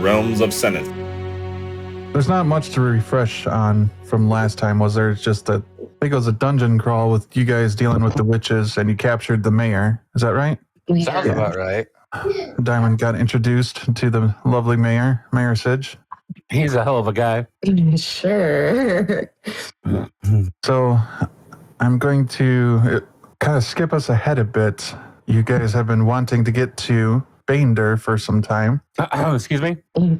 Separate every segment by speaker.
Speaker 1: realms of Senate.
Speaker 2: There's not much to refresh on from last time, was there? It's just I think it was a dungeon crawl with you guys dealing with the witches, and you captured the mayor. Is that right?
Speaker 3: Sounds about right.
Speaker 2: Diamond got introduced to the lovely Mayor Sidge.
Speaker 4: He's a hell of a guy.
Speaker 5: Sure.
Speaker 2: So I'm going to kind of skip us ahead a bit. You guys have been wanting to get to Bander for some time.
Speaker 4: Excuse me?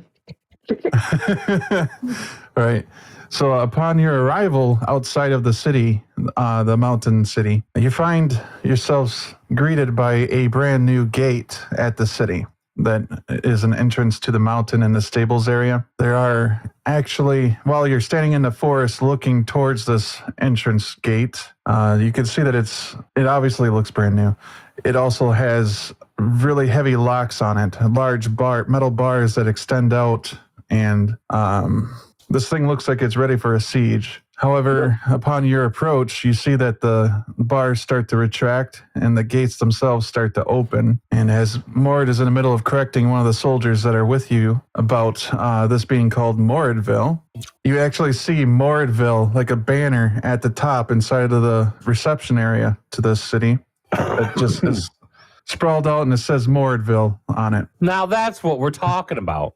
Speaker 2: Right. So upon your arrival outside of the city, the mountain city, you find yourselves greeted by a brand new gate at the city that is an entrance to the mountain in the stables area. There are actually, while you're standing in the forest looking towards this entrance gate, you can see that it obviously looks brand new. It also has really heavy locks on it, large metal bars that extend out, and this thing looks like it's ready for a siege. However, upon your approach, you see that the bars start to retract and the gates themselves start to open. And as Mord is in the middle of correcting one of the soldiers that are with you about this being called Moradville, you actually see Moradville like a banner at the top inside of the reception area to this city. It just is sprawled out and it says Moradville on it.
Speaker 4: Now that's what we're talking about.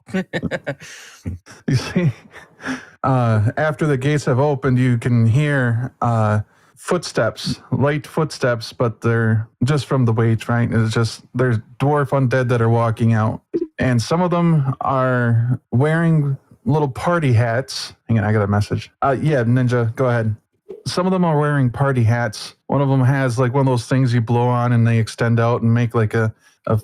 Speaker 2: You see, after the gates have opened, you can hear footsteps, light footsteps, but they're just from the wait, right? It's just, there's dwarf undead that are walking out. And some of them are wearing little party hats. Hang on, I got a message. Yeah, Ninja, go ahead. Some of them are wearing party hats. One of them has like one of those things you blow on and they extend out and make like a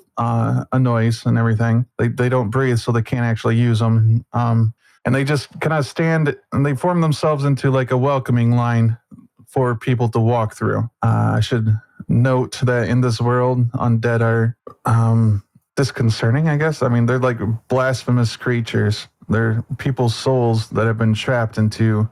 Speaker 2: noise and everything. They don't breathe, so they can't actually use them. And they just kind of stand and they form themselves into like a welcoming line for people to walk through. I should note that in this world, undead are disconcerting, I guess. I mean, they're like blasphemous creatures. They're people's souls that have been trapped into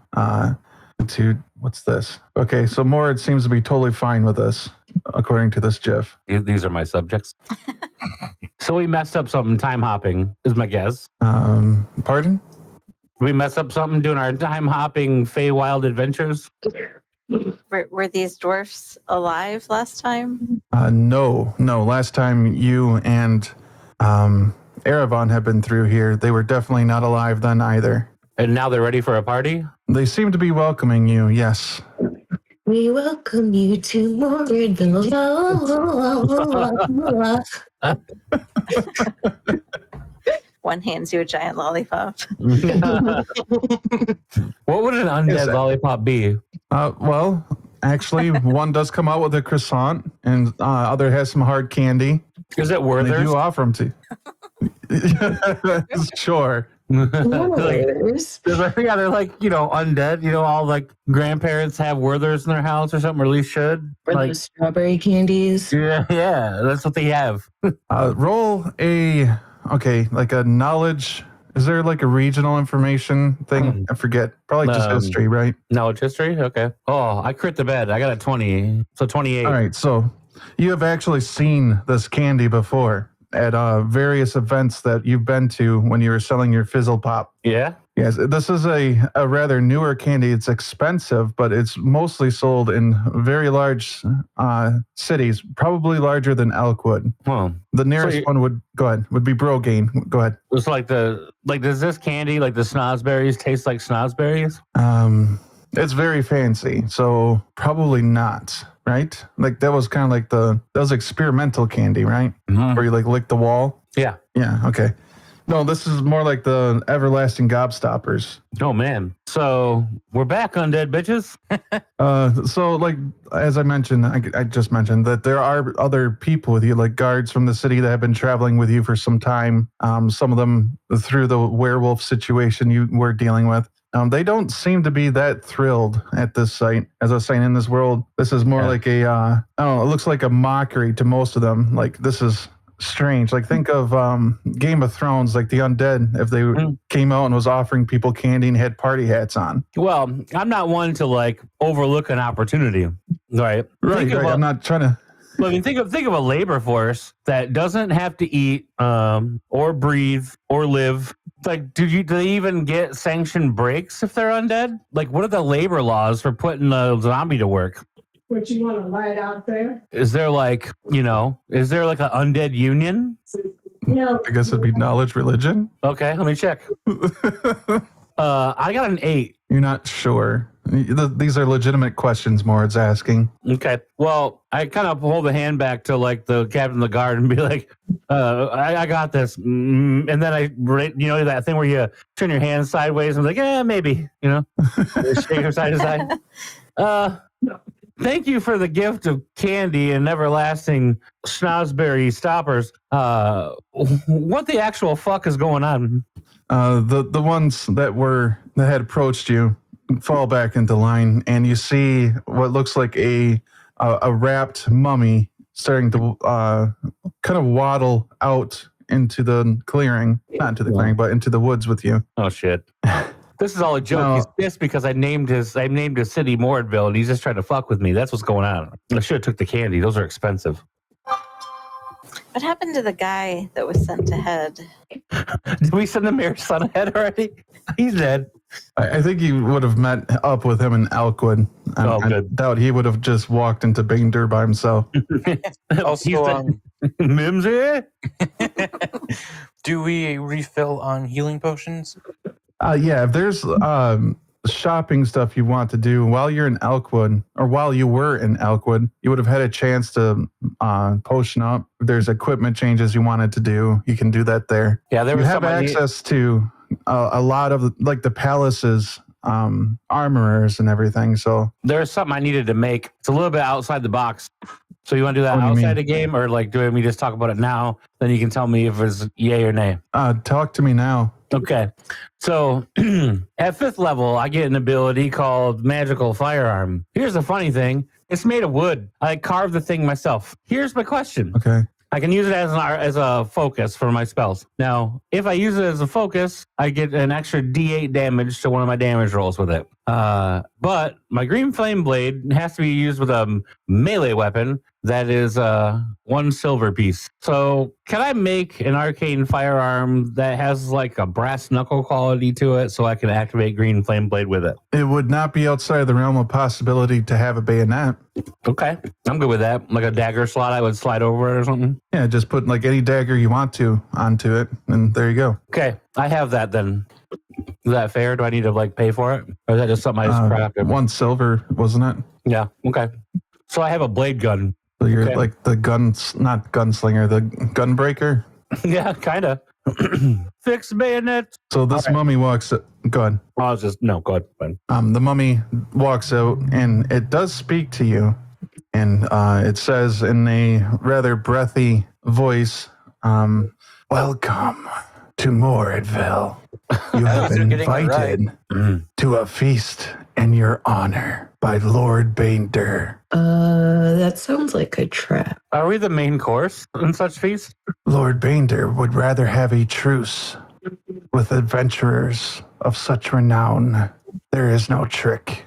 Speaker 2: what's this? Okay, so Mord seems to be totally fine with this, according to this GIF.
Speaker 4: These are my subjects. So we messed up something time hopping, is my guess.
Speaker 2: Pardon?
Speaker 4: We messed up something doing our time hopping Feywild adventures?
Speaker 6: Were these dwarfs alive last time?
Speaker 2: No. Last time you and Eravon had been through here, they were definitely not alive then either.
Speaker 4: And now they're ready for a party?
Speaker 2: They seem to be welcoming you, yes.
Speaker 5: We welcome you to Moradville.
Speaker 6: One hands you a giant lollipop.
Speaker 4: What would an undead lollipop be?
Speaker 2: Well, actually, one does come out with a croissant, and other has some hard candy.
Speaker 4: Is it Werther's?
Speaker 2: They do offer them to. Sure.
Speaker 4: Yeah, they're like, undead. All like grandparents have Werther's in their house or something, or at least should.
Speaker 5: Or
Speaker 4: Like
Speaker 5: those strawberry candies.
Speaker 4: Yeah, that's what they have.
Speaker 2: Roll like a knowledge. Is there like a regional information thing? I forget. Probably just history, right?
Speaker 4: No, it's history? Okay. Oh, I crit the bed. I got a 20. So 28.
Speaker 2: All right, so you have actually seen this candy before at various events that you've been to when you were selling your Fizzle Pop.
Speaker 4: Yeah?
Speaker 2: Yes, this is a rather newer candy. It's expensive, but it's mostly sold in very large cities, probably larger than Elkwood.
Speaker 4: Well,
Speaker 2: the nearest one would be Brogane. Go ahead.
Speaker 4: It's does this candy, like the snozberries, taste like snozberries?
Speaker 2: It's very fancy, so probably not, right? Like that was kind of like that was experimental candy, right?
Speaker 4: Mm-hmm.
Speaker 2: Where you like lick the wall?
Speaker 4: Yeah.
Speaker 2: Yeah, okay. No, this is more like the everlasting gobstoppers.
Speaker 4: Oh, man. So we're back, undead bitches.
Speaker 2: So like, as I mentioned, I just mentioned that there are other people with you, like guards from the city that have been traveling with you for some time. Some of them through the werewolf situation you were dealing with. They don't seem to be that thrilled at this site. As I was saying, in this world, this is more like it looks like a mockery to most of them. Like, this is strange. Like, think of Game of Thrones, like the undead, if they came out and was offering people candy and had party hats on.
Speaker 4: Well, I'm not one to like overlook an opportunity, right?
Speaker 2: I'm not trying to.
Speaker 4: Well, I mean, think of a labor force that doesn't have to eat or breathe or live Like, do they even get sanctioned breaks if they're undead? Like, what are the labor laws for putting a zombie to work?
Speaker 1: What you want to light out there?
Speaker 4: Is there like, is there like an undead union?
Speaker 1: No.
Speaker 2: I guess it'd be knowledge religion.
Speaker 4: Okay, let me check. I got an 8.
Speaker 2: You're not sure. These are legitimate questions Mord's asking.
Speaker 4: Okay. Well, I kind of hold the hand back to like the captain of the guard and be like, I got this. And then that thing where you turn your hand sideways and I'm like, yeah, maybe, shake her side to side. Thank you for the gift of candy and everlasting schnozberry stoppers. What the actual fuck is going on?
Speaker 2: The ones that had approached you fall back into line, and you see what looks like a wrapped mummy starting to kind of waddle out into the clearing, not into the clearing, but into the woods with you.
Speaker 4: Oh shit! This is all a joke.
Speaker 2: No.
Speaker 4: He's pissed because I named his city Mordville, and he's just trying to fuck with me. That's what's going on. I should have took the candy. Those are expensive.
Speaker 6: What happened to the guy that was sent ahead?
Speaker 4: Did we send the mayor's son ahead already? He's dead.
Speaker 2: I think you would have met up with him in Elkwood. I
Speaker 4: Good.
Speaker 2: doubt he would have just walked into Baindur by himself.
Speaker 3: Also,
Speaker 4: Mimsy?
Speaker 3: do we refill on healing potions?
Speaker 2: Yeah, if there's shopping stuff you want to do while you're in Elkwood, or while you were in Elkwood, you would have had a chance to potion up. If there's equipment changes you wanted to do, you can do that there.
Speaker 4: Yeah, there
Speaker 2: You
Speaker 4: was
Speaker 2: have access to a lot of the palace's armorers and everything. So
Speaker 4: There's something I needed to make. It's a little bit outside the box. So you want to do that
Speaker 2: What do you
Speaker 4: outside
Speaker 2: mean?
Speaker 4: the game, or like do we just talk about it now? Then you can tell me if it's yay or nay.
Speaker 2: talk to me now.
Speaker 4: Okay. So at 5th level, I get an ability called Magical Firearm. Here's the funny thing. It's made of wood. I carved the thing myself. Here's my question.
Speaker 2: Okay.
Speaker 4: I can use it as a focus for my spells. Now, if I use it as a focus, I get an extra D8 damage to one of my damage rolls with it. But my green flame blade has to be used with a melee weapon that is 1 silver piece. So can I make an arcane firearm that has like a brass knuckle quality to it so I can activate green flame blade with it?
Speaker 2: It would not be outside the realm of possibility to have a bayonet.
Speaker 4: Okay. I'm good with that. Like a dagger slot, I would slide over it or something.
Speaker 2: Yeah, just put like any dagger you want to onto it, and there you go.
Speaker 4: Okay. I have that then. Is that fair? Do I need to like pay for it? Or is that just something I just crafted?
Speaker 2: 1 silver, wasn't it?
Speaker 4: Yeah. Okay. So I have a blade gun.
Speaker 2: So you're
Speaker 4: Okay.
Speaker 2: like the not gunslinger, the gunbreaker.
Speaker 4: Yeah, kind of. Fix bayonet.
Speaker 2: So this mummy walks. Go ahead.
Speaker 4: I was just, no, go ahead. Fine.
Speaker 2: The mummy walks out, and it does speak to you, and it says in a rather breathy voice, "Welcome to Moradville. You have
Speaker 3: You're
Speaker 2: been
Speaker 3: getting it right.
Speaker 2: invited to a feast in your honor by Lord Baindur.
Speaker 5: That sounds like a trap.
Speaker 4: Are we the main course in such feast?
Speaker 2: Lord Baindur would rather have a truce with adventurers of such renown. There is no trick."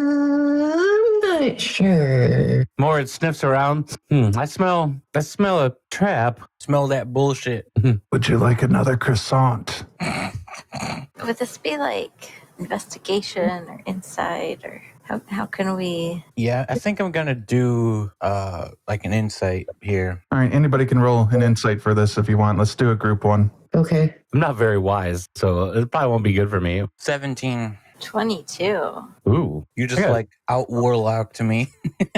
Speaker 5: I'm not sure.
Speaker 4: Mord sniffs around. I smell a trap.
Speaker 3: Smell that bullshit.
Speaker 2: Would you like another croissant?
Speaker 6: Would this be like investigation or insight, or how can we?
Speaker 3: Yeah, I think I'm gonna do like an insight here.
Speaker 2: All right, anybody can roll an insight for this if you want. Let's do a group one.
Speaker 5: Okay.
Speaker 4: I'm not very wise, so it probably won't be good for me.
Speaker 3: 17.
Speaker 6: 22.
Speaker 4: Ooh.
Speaker 3: You just
Speaker 4: Yeah.
Speaker 3: like out warlock to me.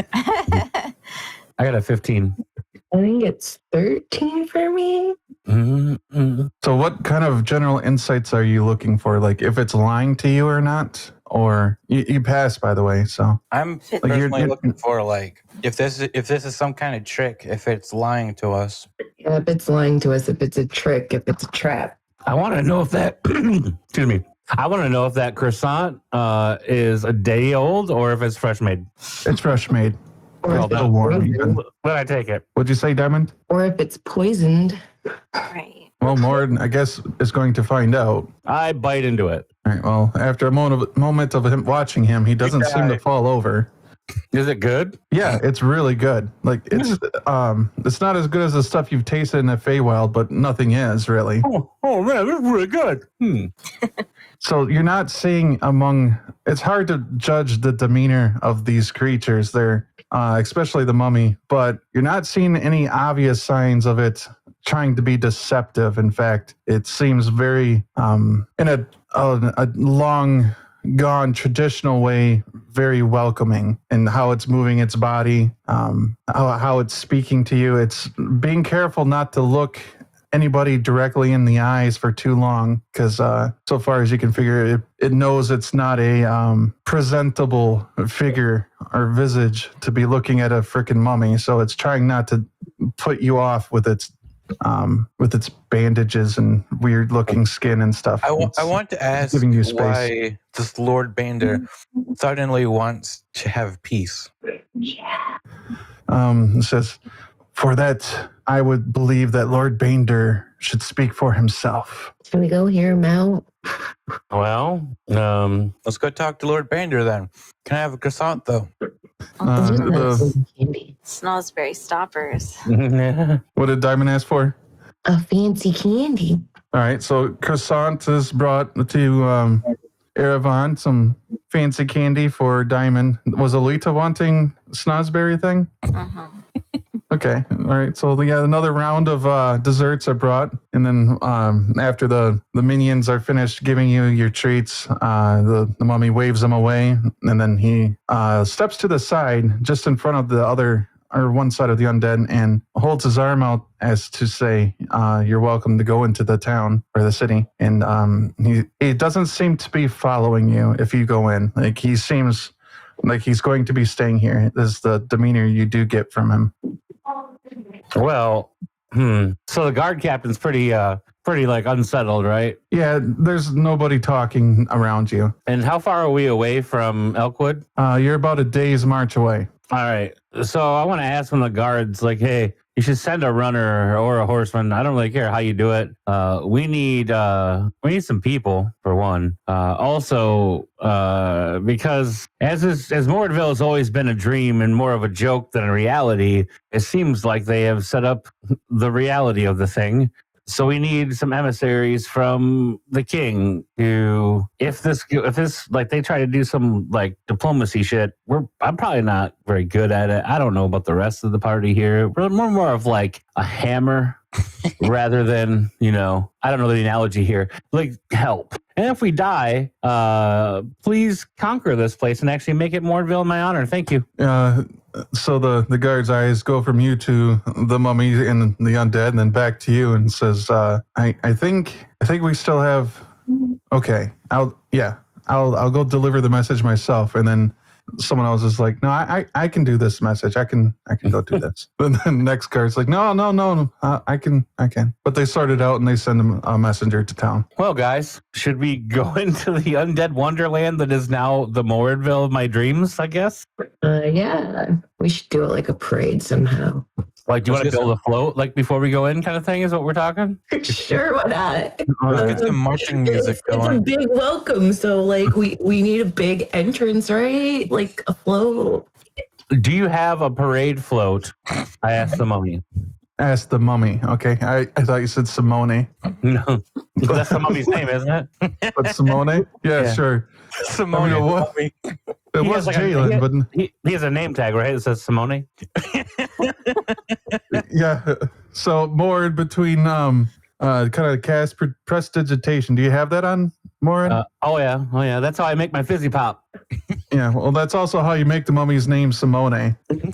Speaker 4: I got a 15.
Speaker 5: I think it's 13 for me.
Speaker 4: Mm-hmm.
Speaker 2: So what kind of general insights are you looking for? Like if it's lying to you or not? Or you pass, by the way, so.
Speaker 3: I'm
Speaker 6: Like,
Speaker 3: personally
Speaker 2: you're-
Speaker 3: looking for like if this is some kind of trick, if it's lying to us.
Speaker 5: Yeah, if it's lying to us, if it's a trick, if it's a trap.
Speaker 4: I want to know if that, excuse me. I want to know if that croissant is a day old or if it's fresh made.
Speaker 2: It's fresh made.
Speaker 5: Or,
Speaker 4: Well,
Speaker 5: if,
Speaker 2: Still warm even.
Speaker 4: But I take it.
Speaker 2: What'd you say, Diamond?
Speaker 5: or if it's poisoned.
Speaker 6: Right.
Speaker 2: Well, Mord, I guess, is going to find out.
Speaker 4: I bite into it.
Speaker 2: All right, well, after a moment of him watching him, he doesn't seem to fall over.
Speaker 4: Is it good?
Speaker 2: Yeah, it's really good. Like it's not as good as the stuff you've tasted in the Feywild, but nothing is really.
Speaker 4: Oh, Oh man, this is really good.
Speaker 2: So you're not seeing among. It's hard to judge the demeanor of these creatures. They're especially the mummy, but you're not seeing any obvious signs of it trying to be deceptive. In fact, it seems very in a long gone traditional way, very welcoming in how it's moving its body, how it's speaking to you. It's being careful not to look anybody directly in the eyes for too long, because so far as you can figure, it knows it's not a presentable figure or visage to be looking at a freaking mummy. So it's trying not to put you off with its bandages and weird looking skin and stuff.
Speaker 3: I want to ask
Speaker 2: giving you space.
Speaker 3: why this Lord Bander suddenly wants to have peace.
Speaker 2: It says, for that, I would believe that Lord Bander should speak for himself.
Speaker 5: Can we go hear him out?
Speaker 4: Well,
Speaker 3: Let's go talk to Lord Bander then. Can I have a croissant though?
Speaker 5: Candy.
Speaker 6: Snozzberry stoppers.
Speaker 2: What did Diamond ask for?
Speaker 5: A fancy candy.
Speaker 2: All right, so croissant is brought to Erevan, some fancy candy for Diamond. Was Alita wanting Snozzberry thing?
Speaker 6: Uh-huh.
Speaker 2: Okay, all right. So yeah, another round of desserts are brought, and then after the minions are finished giving you your treats, the mummy waves them away, and then he steps to the side, just in front of the other or one side of the undead, and holds his arm out as to say, "You're welcome to go into the town or the city." And he doesn't seem to be following you if you go in. Like he seems like he's going to be staying here. This is the demeanor you do get from him.
Speaker 4: well, so the guard captain's pretty like unsettled, right?
Speaker 2: Yeah, there's nobody talking around you.
Speaker 4: And how far are we away from Elkwood?
Speaker 2: You're about a day's march away.
Speaker 4: All right. So I want to ask one of the guards, like, hey, you should send a runner or a horseman. I don't really care how you do it. We need some people for one. Also, because as Mordville has always been a dream and more of a joke than a reality, it seems like they have set up the reality of the thing. So we need some emissaries from the king to, if this like they try to do some like diplomacy shit, I'm probably not very good at it. I don't know about the rest of the party here. We're more of like a hammer rather than, I don't know the analogy here, like help. And if we die, please conquer this place and actually make it Mordville in my honor. Thank you.
Speaker 2: So the guard's eyes go from you to the mummy and the undead, and then back to you, and says, "I think we still have. Okay, I'll go deliver the message myself." And then someone else is like, "No, I can do this message. I can go do this." And then the next guard's like, "No, I can." But they sort it out and they send him a messenger to town.
Speaker 4: Well, guys, should we go into the undead wonderland that is now the Mordville of my dreams, I guess?
Speaker 5: Yeah. We should do it like a parade somehow.
Speaker 4: Like, do you want to build a float, like, before we go in kind of thing is what we're talking?
Speaker 5: Sure, why not?
Speaker 3: Let's get some marching music
Speaker 5: It's a
Speaker 3: going.
Speaker 5: big welcome, so like we need a big entrance, right? Like a float.
Speaker 4: Do you have a parade float? I asked the mummy.
Speaker 2: Ask the mummy. Okay, I thought you said Simone.
Speaker 4: No, that's the mummy's name, isn't it?
Speaker 2: But Simone? Yeah,
Speaker 4: Yeah.
Speaker 2: sure.
Speaker 3: Simone,
Speaker 2: I mean, what?
Speaker 3: mummy.
Speaker 2: It
Speaker 4: He
Speaker 2: was
Speaker 4: has
Speaker 2: Jalen, but
Speaker 4: He has a name tag, right? It says Simone.
Speaker 2: yeah. So more in between kind of cast prestidigitation. Do you have that on, Morin?
Speaker 4: Oh yeah. That's how I make my fizzy pop.
Speaker 2: Yeah. Well, that's also how you make the mummy's name Simone.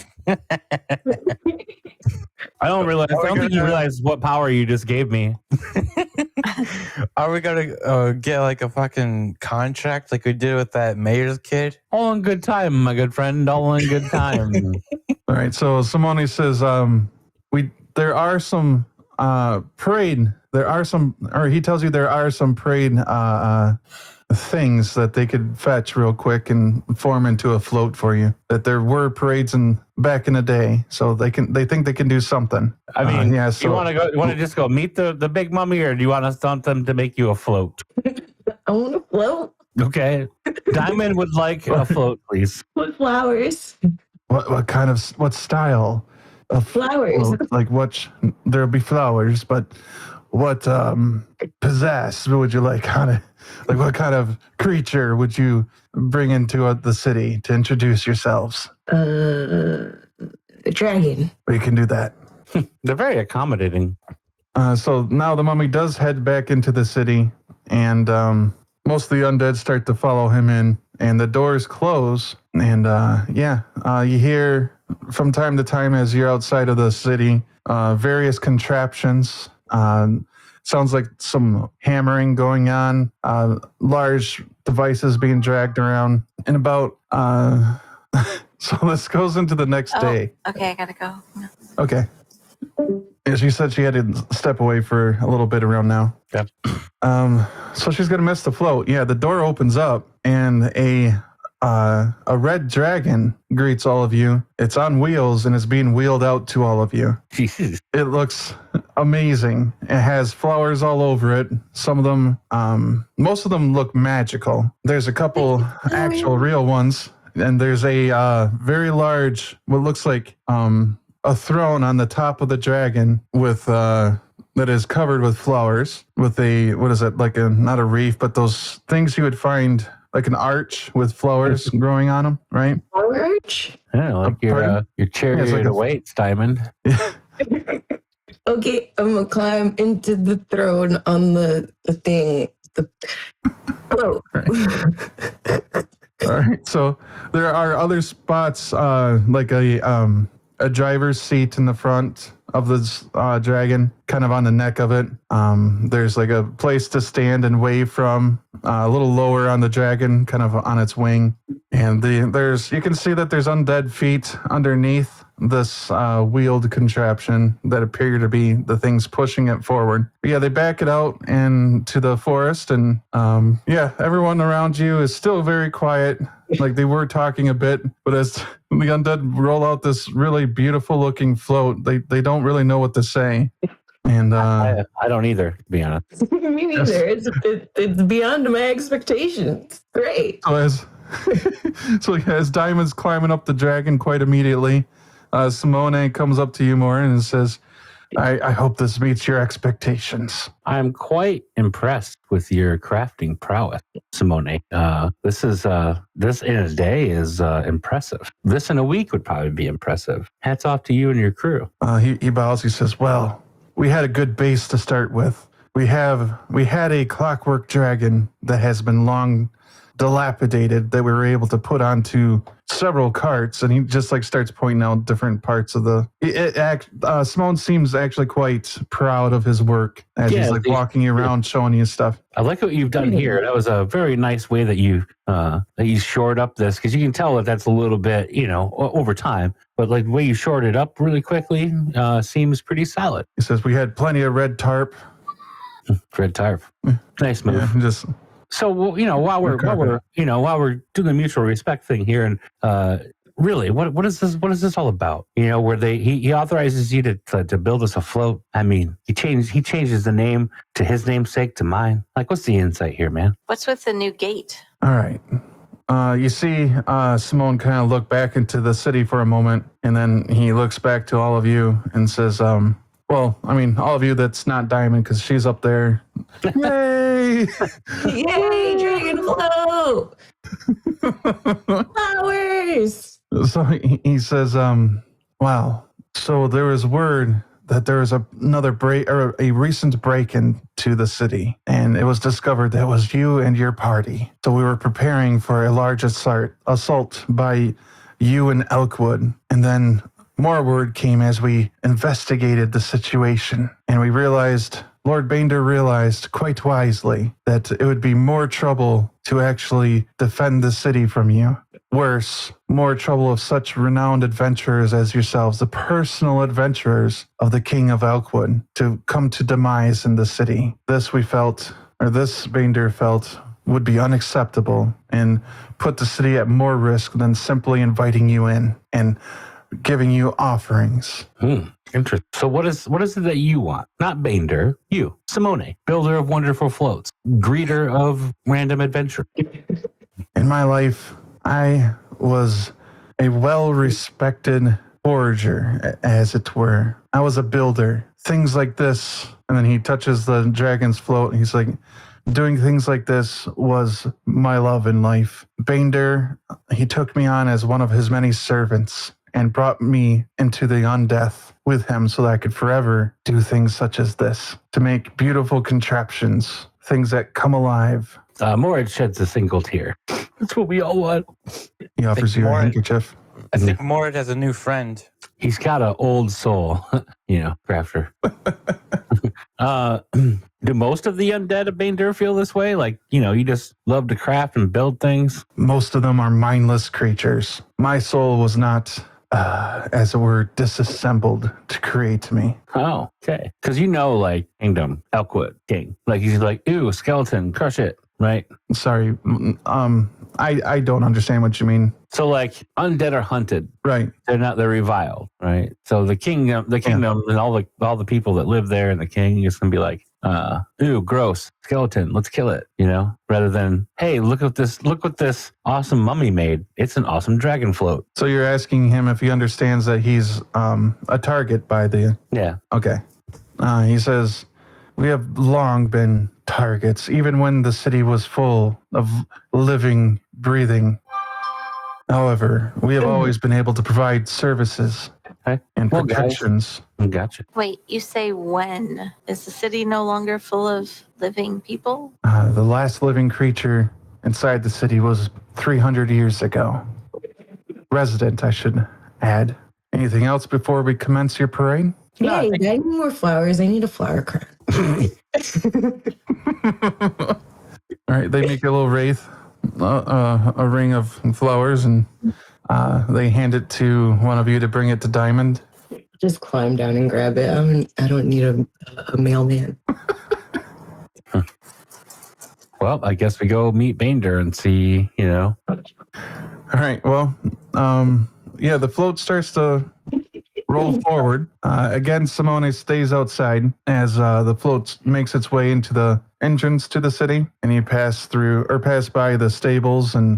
Speaker 4: I don't think you realize what power you just gave me.
Speaker 3: Are we gonna get like a fucking contract like we did with that mayor's kid?
Speaker 4: All in good time, my good friend. All in good time.
Speaker 2: All right. So Simone says, there are some parade. There are some, or he tells you there are some parade things that they could fetch real quick and form into a float for you. That there were parades back in the day, so they think they can do something.
Speaker 4: I mean,
Speaker 2: yeah.
Speaker 4: you want to go? You want to just go meet the big mummy, or do you want them to make you a float?
Speaker 5: I want a float
Speaker 4: Okay, Diamond would like a float, please.
Speaker 5: with flowers.
Speaker 2: What kind of what style of
Speaker 5: Flowers.
Speaker 2: float? Like there'll be flowers, but what pizzazz would you like on it? Like, what kind of creature would you bring into the city to introduce yourselves?
Speaker 5: A dragon.
Speaker 2: We can do that.
Speaker 4: They're very accommodating.
Speaker 2: So now the mummy does head back into the city, and most of the undead start to follow him in, and the doors close. And you hear from time to time as you're outside of the city, various contraptions. Sounds like some hammering going on, large devices being dragged around, and about. So this goes into the next day.
Speaker 6: Okay, I gotta go.
Speaker 2: Okay. Yeah, she said she had to step away for a little bit around now.
Speaker 4: Yep.
Speaker 2: So she's gonna miss the float. Yeah, the door opens up and a red dragon greets all of you. It's on wheels and is being wheeled out to all of you.
Speaker 4: Jesus.
Speaker 2: It looks amazing. It has flowers all over it. Some of them, most of them look magical. There's a couple actual real ones, and there's a very large, what looks like a throne on the top of the dragon with that is covered with flowers with a, what is it, like a, not a wreath, but those things you would find like an arch with flowers growing on them, right?
Speaker 5: Arch?
Speaker 4: Yeah, like
Speaker 2: Pardon?
Speaker 4: your chariot
Speaker 2: like
Speaker 4: of weights, Diamond.
Speaker 5: Okay, I'm gonna climb into the throne on the thing. Oh.
Speaker 2: All right. So there are other spots, like a driver's seat in the front of this dragon, kind of on the neck of it. There's like a place to stand and wave from, a little lower on the dragon, kind of on its wing. And you can see that there's undead feet underneath this wheeled contraption that appear to be the things pushing it forward. But yeah, they back it out into the forest, and everyone around you is still very quiet. Like they were talking a bit, but as the undead roll out this really beautiful looking float, they don't really know what to say. And
Speaker 4: I don't either, to be honest.
Speaker 5: Me neither. It's beyond my expectations. Great.
Speaker 2: so as Diamond's climbing up the dragon quite immediately, Simone comes up to you more and says, I hope this meets your expectations.
Speaker 4: I'm quite impressed with your crafting prowess, Simone. This in a day is impressive. This in a week would probably be impressive. Hats off to you and your crew.
Speaker 2: He bows. He says, well, we had a good base to start with. We had a clockwork dragon that has been long dilapidated that we were able to put onto several carts, and he just like starts pointing out different parts of the. Simone seems actually quite proud of his work as he's like walking around showing you stuff.
Speaker 4: I like what you've done here. That was a very nice way that you shored up this, because you can tell that that's a little bit, over time. But like the way you shored it up really quickly seems pretty solid.
Speaker 2: He says we had plenty of red tarp.
Speaker 4: Red tarp, nice move.
Speaker 2: Yeah, just.
Speaker 4: So while we're doing the mutual respect thing here, and really, what is this all about? Where he authorizes you to build us a float. I mean, he changes the name to his namesake to mine. Like, what's the insight here, man?
Speaker 6: What's with the new gate?
Speaker 2: All right. You see Simone kind of look back into the city for a moment, and then he looks back to all of you and says, well, I mean, all of you that's not Diamond, because she's up there. Yay!
Speaker 5: Yay, dragon float! Flowers!
Speaker 2: So he says, wow. So there was word that there was a recent break-in to the city, and it was discovered that it was you and your party. So we were preparing for a large assault by you and Elkwood, and then more word came as we investigated the situation, and we realized, Lord Bander realized quite wisely, that it would be more trouble to actually defend the city from you. Worse, more trouble of such renowned adventurers as yourselves, the personal adventurers of the King of Elkwood, to come to demise in the city. This Bander felt, would be unacceptable and put the city at more risk than simply inviting you in and giving you offerings.
Speaker 4: Interesting. So what is it that you want? Not Bander, you, Simone, builder of wonderful floats, greeter of random adventure.
Speaker 2: In my life, I was a well-respected forager, as it were. I was a builder. things like this, and then he touches the dragon's float, and he's like, doing things like this was my love in life. Baindir, he took me on as one of his many servants and brought me into the undeath with him so that I could forever do things such as this, to make beautiful contraptions, things that come alive.
Speaker 4: Morad sheds a single tear. That's what we all want.
Speaker 2: He offers you a
Speaker 3: Morad-
Speaker 2: handkerchief.
Speaker 3: I think Morad has a new friend.
Speaker 4: He's got an old soul, crafter. Do most of the undead of Baindir feel this way? Like, you just love to craft and build things?
Speaker 2: Most of them are mindless creatures. My soul was not, as it were, disassembled to create me.
Speaker 4: Oh, okay. Because like Kingdom, Elkwood, King. Like, he's like, ew, skeleton, crush it, right?
Speaker 2: Sorry, I don't understand what you mean.
Speaker 4: So, like, undead are hunted.
Speaker 2: Right.
Speaker 4: They're reviled, right? So the kingdom and all the people that live there and the king is gonna be like, ooh, gross, skeleton, let's kill it, rather than, hey, look what this awesome mummy made. It's an awesome dragon float.
Speaker 2: So you're asking him if he understands that he's a target by the...
Speaker 4: Yeah.
Speaker 2: Okay. He says, we have long been targets, even when the city was full of living, breathing. However, we have always been able to provide services
Speaker 4: Okay.
Speaker 2: and
Speaker 4: Well, guys.
Speaker 2: protections.
Speaker 4: Gotcha.
Speaker 6: Wait, you say when? Is the city no longer full of living people?
Speaker 2: The last living creature inside the city was 300 years ago. Resident, I should add. Anything else before we commence your parade?
Speaker 5: Hey, I need more flowers. I need a flower crown.
Speaker 2: All right, they make a little wraith, a ring of flowers, and they hand it to one of you to bring it to Diamond.
Speaker 5: Just climb down and grab it. I don't need a mailman.
Speaker 4: Well, I guess we go meet Baindir and see,
Speaker 2: All right, well, the float starts to roll forward. Again, Simone stays outside as the float makes its way into the entrance to the city, and you pass by the stables and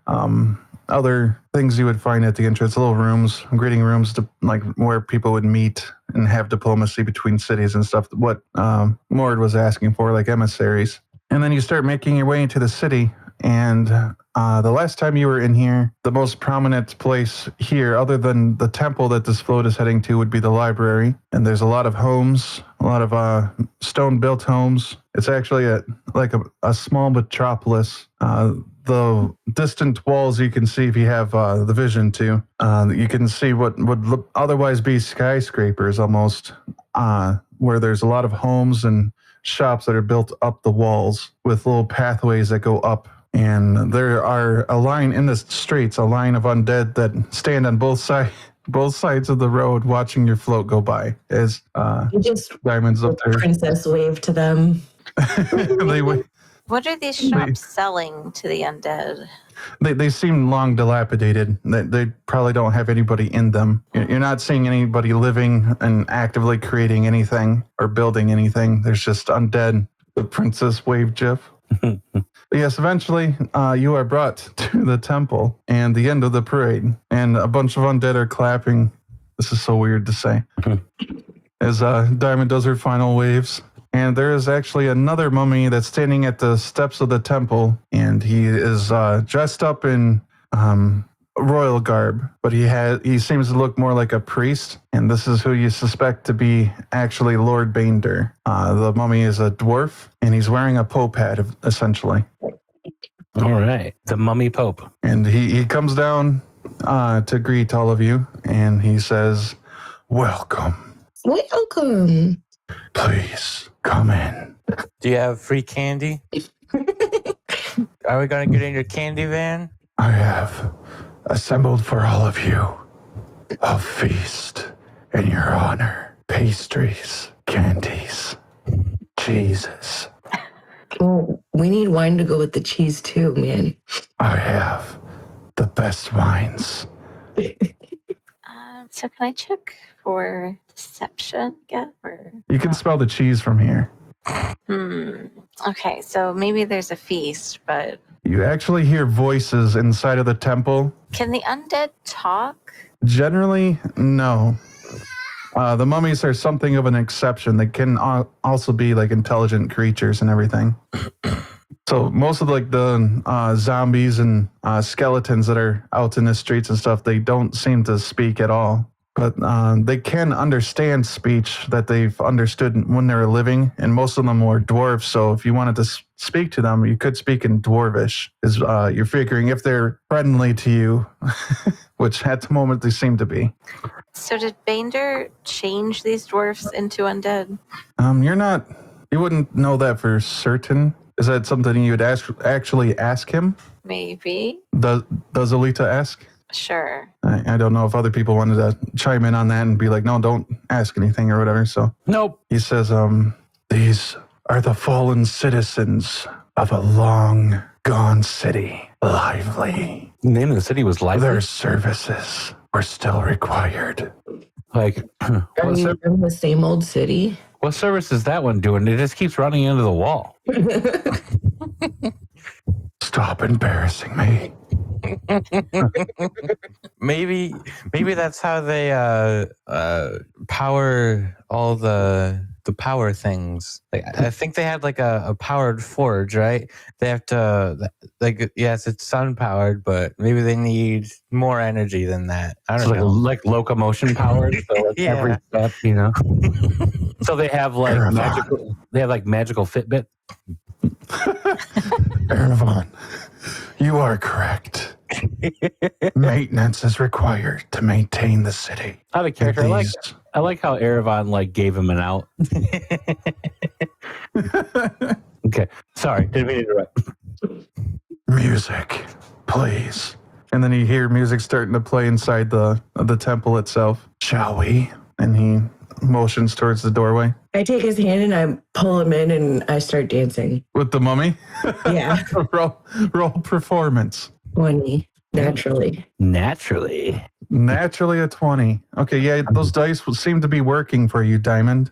Speaker 2: other things you would find at the entrance, little rooms, greeting rooms, to like where people would meet and have diplomacy between cities and stuff. What Mord was asking for, like emissaries. And then you start making your way into the city. And the last time you were in here, the most prominent place here, other than the temple that this float is heading to, would be the library. And there's a lot of homes, a lot of stone-built homes. It's actually a small metropolis. The distant walls you can see if you have the vision to. You can see what would otherwise be skyscrapers almost, where there's a lot of homes and shops that are built up the walls with little pathways that go up. And there are a line in the streets, a line of undead that stand on both sides of the road watching your float go by as
Speaker 5: Just
Speaker 2: Diamond's up there.
Speaker 5: princess wave to them.
Speaker 2: they wait.
Speaker 6: What are these shops selling to the undead?
Speaker 2: They seem long dilapidated. They probably don't have anybody in them. You're not seeing anybody living and actively creating anything or building anything. There's just undead. The princess wave gif. Yes, eventually you are brought to the temple and the end of the parade. And a bunch of undead are clapping. This is so weird to say. As Diamond does her final waves. And there is actually another mummy that's standing at the steps of the temple, and he is dressed up in royal garb, but he seems to look more like a priest, and this is who you suspect to be actually Lord Baindir. The mummy is a dwarf, and he's wearing a pope hat, essentially.
Speaker 4: All right. The mummy pope.
Speaker 2: And he comes down to greet all of you, and he says, "Welcome.
Speaker 5: Welcome.
Speaker 2: Please come in."
Speaker 3: Do you have free candy? Are we gonna get in your candy van?
Speaker 2: I have assembled for all of you a feast in your honor. Pastries, candies, cheeses.
Speaker 5: Oh, we need wine to go with the cheese too, man.
Speaker 2: I have the best wines.
Speaker 6: So can I check for deception again? Or
Speaker 2: You can smell the cheese from here.
Speaker 6: Okay, so maybe there's a feast, but
Speaker 2: You actually hear voices inside of the temple.
Speaker 6: can the undead talk?
Speaker 2: Generally, no. The mummies are something of an exception. They can also be like intelligent creatures and everything. So most of like the zombies and skeletons that are out in the streets and stuff, they don't seem to speak at all. But they can understand speech that they've understood when they were living, and most of them were dwarves. So if you wanted to speak to them, you could speak in Dwarvish. Is you're figuring if they're friendly to you, which at the moment they seem to be.
Speaker 6: So did Bander change these dwarfs into undead?
Speaker 2: You wouldn't know that for certain. Is that something you'd actually ask him?
Speaker 6: Maybe.
Speaker 2: Does Alita ask?
Speaker 6: Sure.
Speaker 2: I don't know if other people wanted to chime in on that and be like, no, don't ask anything or whatever. So
Speaker 4: Nope.
Speaker 2: he says, these are the fallen citizens of a long gone city. Lively.
Speaker 4: The name of the city was Lively.
Speaker 2: Their services were still required.
Speaker 4: Like,
Speaker 5: Are you in the same old city?
Speaker 4: what service is that one doing? It just keeps running into the wall.
Speaker 2: Stop embarrassing me.
Speaker 3: Maybe that's how they power all the power things. Like, I think they had like a powered forge, right? They have to like, yes, it's sun powered, but maybe they need more energy than that. I don't
Speaker 4: So
Speaker 3: know.
Speaker 4: like locomotion powered. So like
Speaker 3: Yeah.
Speaker 4: every step, you know. So they have like
Speaker 2: Erevan.
Speaker 4: magical Fitbit.
Speaker 2: Erevan, you are correct. Maintenance is required to maintain the city.
Speaker 4: Out of character, I like how Erevan like gave him an out. Okay, sorry, didn't mean to interrupt.
Speaker 2: Music, please. And then you hear music starting to play inside the temple itself. Shall we? And he motions towards the doorway.
Speaker 5: I take his hand and I pull him in and I start dancing.
Speaker 2: With the mummy?
Speaker 5: Yeah,
Speaker 2: roll performance.
Speaker 5: 20, naturally.
Speaker 4: Naturally.
Speaker 2: Naturally a 20. Okay, yeah, those dice would seem to be working for you, Diamond.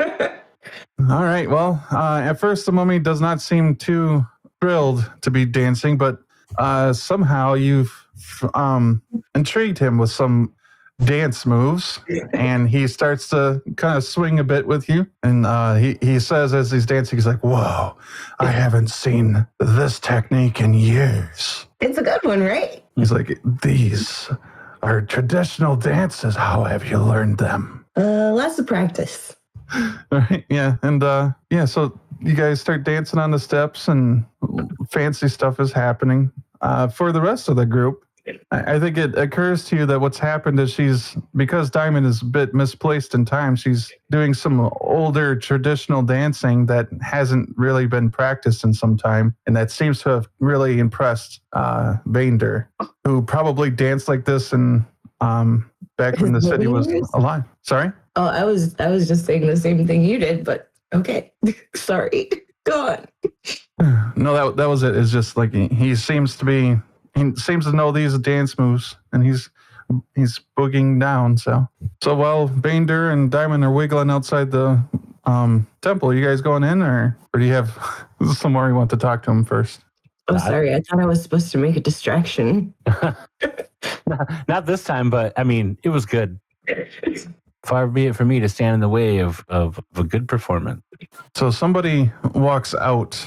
Speaker 2: All right, well, at first the mummy does not seem too thrilled to be dancing, but somehow you've intrigued him with some dance moves, and he starts to kind of swing a bit with you. And he says as he's dancing, he's like, whoa, I haven't seen this technique in years.
Speaker 5: It's a good one, right?
Speaker 2: He's like, these are traditional dances. How have you learned them?
Speaker 5: Lots of practice.
Speaker 2: Right, yeah. And so you guys start dancing on the steps and fancy stuff is happening. For the rest of the group, I think it occurs to you that what's happened is because Diamond is a bit misplaced in time, she's doing some older traditional dancing that hasn't really been practiced in some time. And that seems to have really impressed Vander, who probably danced like this and back when the city was alive. Sorry?
Speaker 5: Oh, I was just saying the same thing you did, but okay. Sorry. Go on.
Speaker 2: No, that was it. It's just like he seems to know these dance moves, and he's boogieing down. So while Bander and Diamond are wiggling outside the temple, you guys going in, or do you have some more you want to talk to him first?
Speaker 5: Oh, sorry. I thought I was supposed to make a distraction.
Speaker 4: Not this time, but I mean, it was good. Far be it for me to stand in the way of a good performance.
Speaker 2: So somebody walks out.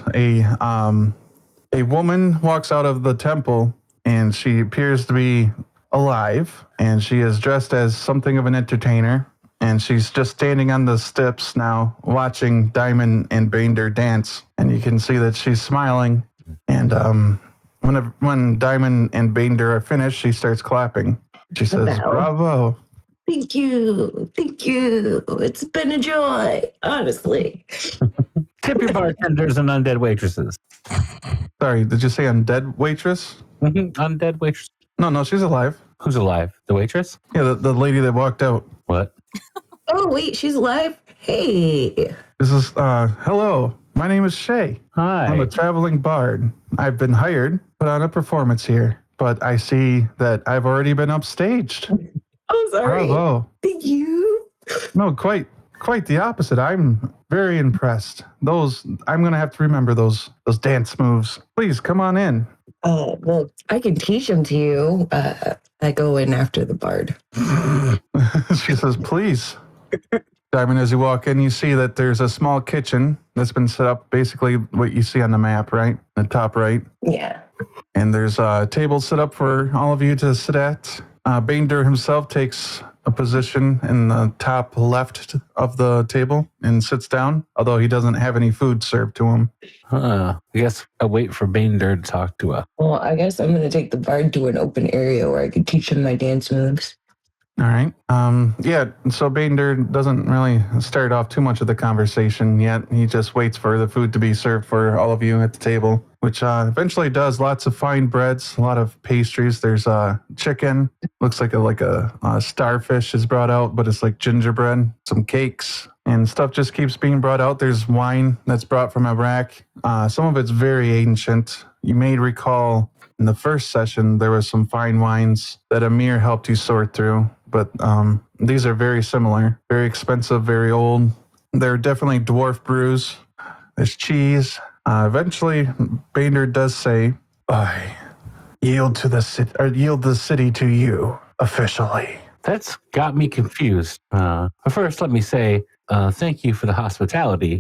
Speaker 2: A woman walks out of the temple, and she appears to be alive, and she is dressed as something of an entertainer, and she's just standing on the steps now, watching Diamond and Bander dance, and you can see that she's smiling. And when Diamond and Bander are finished, she starts clapping. She says,
Speaker 5: Wow.
Speaker 2: "Bravo."
Speaker 5: Thank you. Thank you. It's been a joy, honestly.
Speaker 4: Tip your bartenders and undead waitresses.
Speaker 2: Sorry, did you say undead waitress?
Speaker 4: Undead waitress.
Speaker 2: No, she's alive.
Speaker 4: Who's alive? The waitress?
Speaker 2: Yeah, the lady that walked out.
Speaker 4: What?
Speaker 5: Oh, wait, she's alive? Hey.
Speaker 2: This is, hello, my name is Shay.
Speaker 4: Hi.
Speaker 2: I'm a traveling bard. I've been hired to put on a performance here, but I see that I've already been upstaged.
Speaker 5: Oh, sorry.
Speaker 2: Bravo.
Speaker 5: Thank you.
Speaker 2: No, quite the opposite. I'm very impressed. I'm going to have to remember those dance moves. Please, come on in.
Speaker 5: Well, I can teach them to you. I go in after the bard.
Speaker 2: She says, please. Diamond, as you walk in, you see that there's a small kitchen that's been set up, basically what you see on the map, right? The top right.
Speaker 5: Yeah.
Speaker 2: And there's a table set up for all of you to sit at. Baindur himself takes a position in the top left of the table and sits down, although he doesn't have any food served to him.
Speaker 4: I guess I wait for Baindur to talk to us.
Speaker 5: Well, I guess I'm going to take the bard to an open area where I could teach him my dance moves.
Speaker 2: All right. Yeah, so Baindur doesn't really start off too much of the conversation yet. He just waits for the food to be served for all of you at the table, which eventually does. Lots of fine breads, a lot of pastries. There's chicken. Looks like a starfish is brought out, but it's like gingerbread, some cakes, and stuff just keeps being brought out. There's wine that's brought from Iraq. Some of it's very ancient. You may recall in the first session, there was some fine wines that Amir helped you sort through, but these are very similar, very expensive, very old. They're definitely dwarf brews. There's cheese. Eventually, Baindur does say, "I yield the city to you officially."
Speaker 4: That's got me confused. But first, let me say thank you for the hospitality.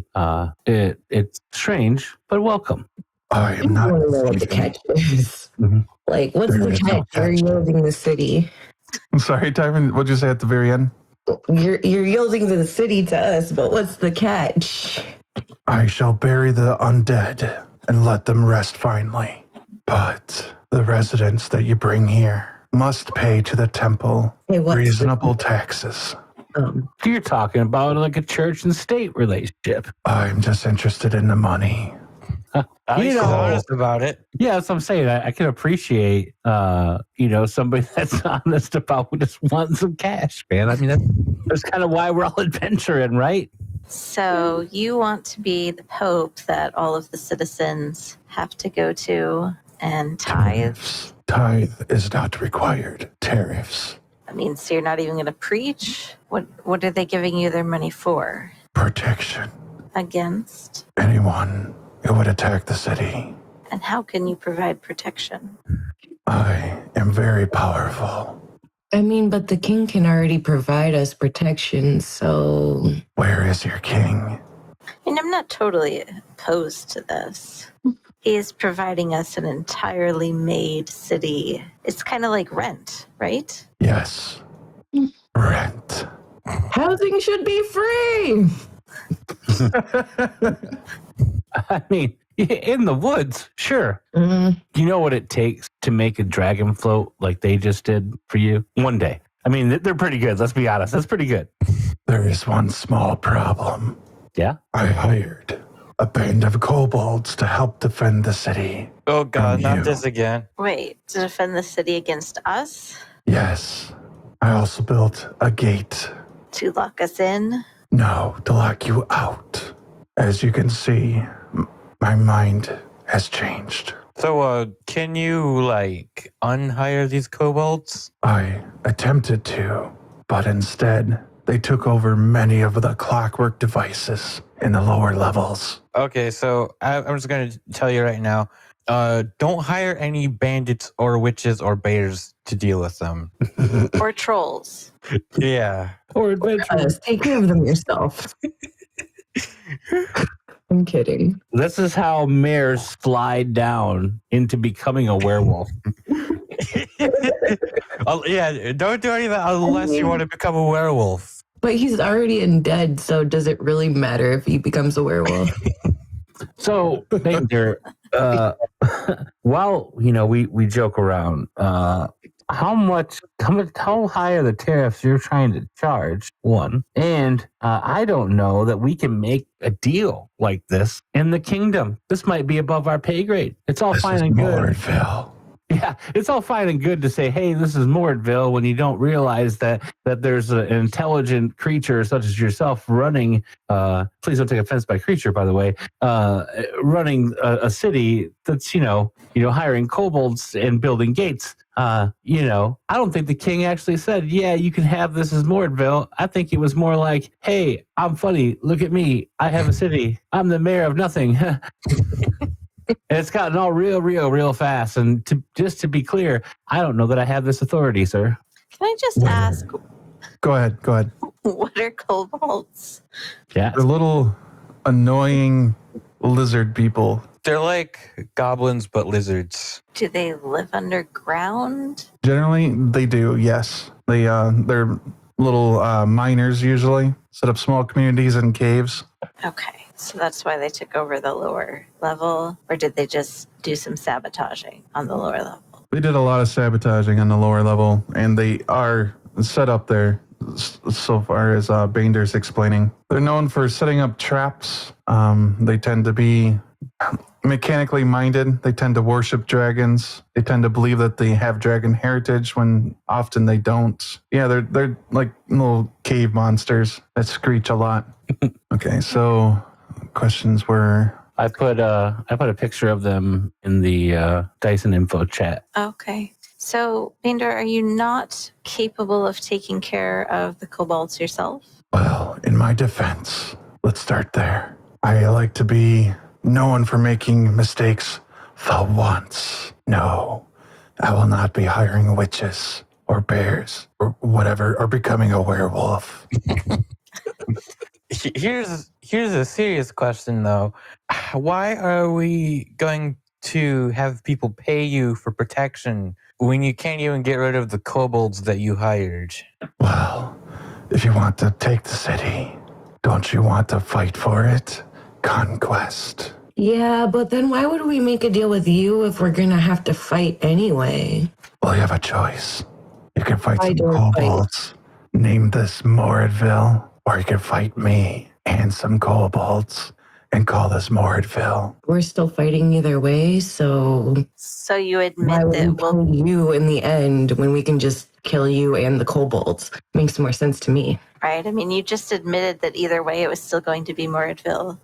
Speaker 4: It's strange, but welcome.
Speaker 2: I am
Speaker 5: I
Speaker 2: not.
Speaker 5: want to know what the catch is.
Speaker 4: Mhm.
Speaker 5: Like, what's
Speaker 2: There
Speaker 5: the
Speaker 2: is no
Speaker 5: catch? You're
Speaker 2: catch.
Speaker 5: yielding the city.
Speaker 2: I'm sorry, Tyron. What'd you say at the very end?
Speaker 5: You're yielding the city to us, but what's the catch?
Speaker 2: I shall bury the undead and let them rest finally. But the residents that you bring here must pay to the temple
Speaker 5: Hey, what's
Speaker 2: reasonable taxes.
Speaker 4: You're talking about like a church and state relationship.
Speaker 2: I'm just interested in the money.
Speaker 3: At least he's honest about it.
Speaker 4: Yeah, that's what I'm saying. I can appreciate, somebody that's honest about just wanting some cash, man. I mean, that's kind of why we're all adventuring, right?
Speaker 6: So you want to be the pope that all of the citizens have to go to and tithe?
Speaker 2: Tithe is not required. Tariffs.
Speaker 6: I mean, so you're not even going to preach? What are they giving you their money for?
Speaker 2: Protection.
Speaker 6: Against?
Speaker 2: Anyone who would attack the city.
Speaker 6: And how can you provide protection?
Speaker 2: I am very powerful.
Speaker 5: I mean, but the king can already provide us protection, so
Speaker 2: Where is your king?
Speaker 6: And I'm not totally opposed to this. He is providing us an entirely made city. It's kind of like rent, right?
Speaker 2: Yes. Rent.
Speaker 5: housing should be free.
Speaker 4: I mean, in the woods, sure.
Speaker 5: Mm,
Speaker 4: You know what it takes to make a dragon float like they just did for you? One day. I mean, they're pretty good. Let's be honest. That's pretty good.
Speaker 2: There is one small problem.
Speaker 4: Yeah?
Speaker 2: I hired a band of kobolds to help defend the city.
Speaker 3: Oh God,
Speaker 2: From
Speaker 3: not
Speaker 2: you.
Speaker 3: this again.
Speaker 6: Wait, to defend the city against us?
Speaker 2: Yes. I also built a gate.
Speaker 6: To lock us in?
Speaker 2: No, to lock you out. As you can see, my mind has changed.
Speaker 3: So, can you unhire these kobolds?
Speaker 2: I attempted to, but instead, they took over many of the clockwork devices in the lower levels.
Speaker 3: Okay, so I'm just gonna tell you right now. Don't hire any bandits or witches or bears to deal with them.
Speaker 6: Or trolls?
Speaker 3: Yeah.
Speaker 4: Or adventure.
Speaker 5: Yes, take care of them yourself. I'm kidding.
Speaker 4: This is how mares slide down into becoming a werewolf.
Speaker 3: Oh, yeah, don't do any of that unless you want to become a werewolf.
Speaker 5: But he's already undead, so does it really matter if he becomes a werewolf?
Speaker 4: So, Baker, while we joke around, how high are the tariffs you're trying to charge? One, and I don't know that we can make a deal like this in the kingdom. This might be above our pay grade. It's all
Speaker 2: This
Speaker 4: fine
Speaker 2: is
Speaker 4: and good.
Speaker 2: Mordville.
Speaker 4: Yeah, it's all fine and good to say, hey, this is Mordville, when you don't realize that there's an intelligent creature such as yourself running, please don't take offense by creature, by the way, running a city that's, hiring kobolds and building gates. I don't think the king actually said, yeah, you can have this as Mordville. I think it was more like, hey, I'm funny. Look at me. I have a city. I'm the mayor of nothing. And it's gotten all real fast. And to be clear, I don't know that I have this authority, sir.
Speaker 6: Can I just ask,
Speaker 2: Go ahead.
Speaker 6: What are kobolds?
Speaker 4: Yeah.
Speaker 2: They're little annoying lizard people.
Speaker 3: They're like goblins, but lizards.
Speaker 6: Do they live underground?
Speaker 2: Generally, they do. Yes, they're little miners. Usually, set up small communities in caves.
Speaker 6: Okay, so that's why they took over the lower level, or did they just do some sabotaging on the lower level?
Speaker 2: They did a lot of sabotaging on the lower level, and they are set up there. So far as Bainder's explaining, they're known for setting up traps. They tend to be mechanically minded. They tend to worship dragons. They tend to believe that they have dragon heritage when often they don't. Yeah, they're like little cave monsters that screech a lot. Okay, so questions were.
Speaker 4: I put a picture of them in the Dyson info chat.
Speaker 6: Okay. So, Binder, are you not capable of taking care of the kobolds yourself?
Speaker 2: Well, in my defense, let's start there. I like to be known for making mistakes for once. No, I will not be hiring witches or bears or whatever, or becoming a werewolf.
Speaker 3: Here's a serious question, though. Why are we going to have people pay you for protection when you can't even get rid of the kobolds that you hired?
Speaker 2: Well, if you want to take the city, don't you want to fight for it? Conquest.
Speaker 5: Yeah, but then why would we make a deal with you if we're gonna have to fight anyway?
Speaker 2: Well, you have a choice. You can fight
Speaker 5: I
Speaker 2: some
Speaker 5: don't fight.
Speaker 2: kobolds, name this Moradville, or you can fight me and some kobolds and call this Moradville.
Speaker 5: We're still fighting either way, so
Speaker 6: So you
Speaker 5: why
Speaker 6: admit
Speaker 5: would we
Speaker 6: that we'll
Speaker 5: kill you in the end when we can just kill you and the kobolds? Makes more sense to me.
Speaker 6: right? I mean, you just admitted that either way it was still going to be Moradville.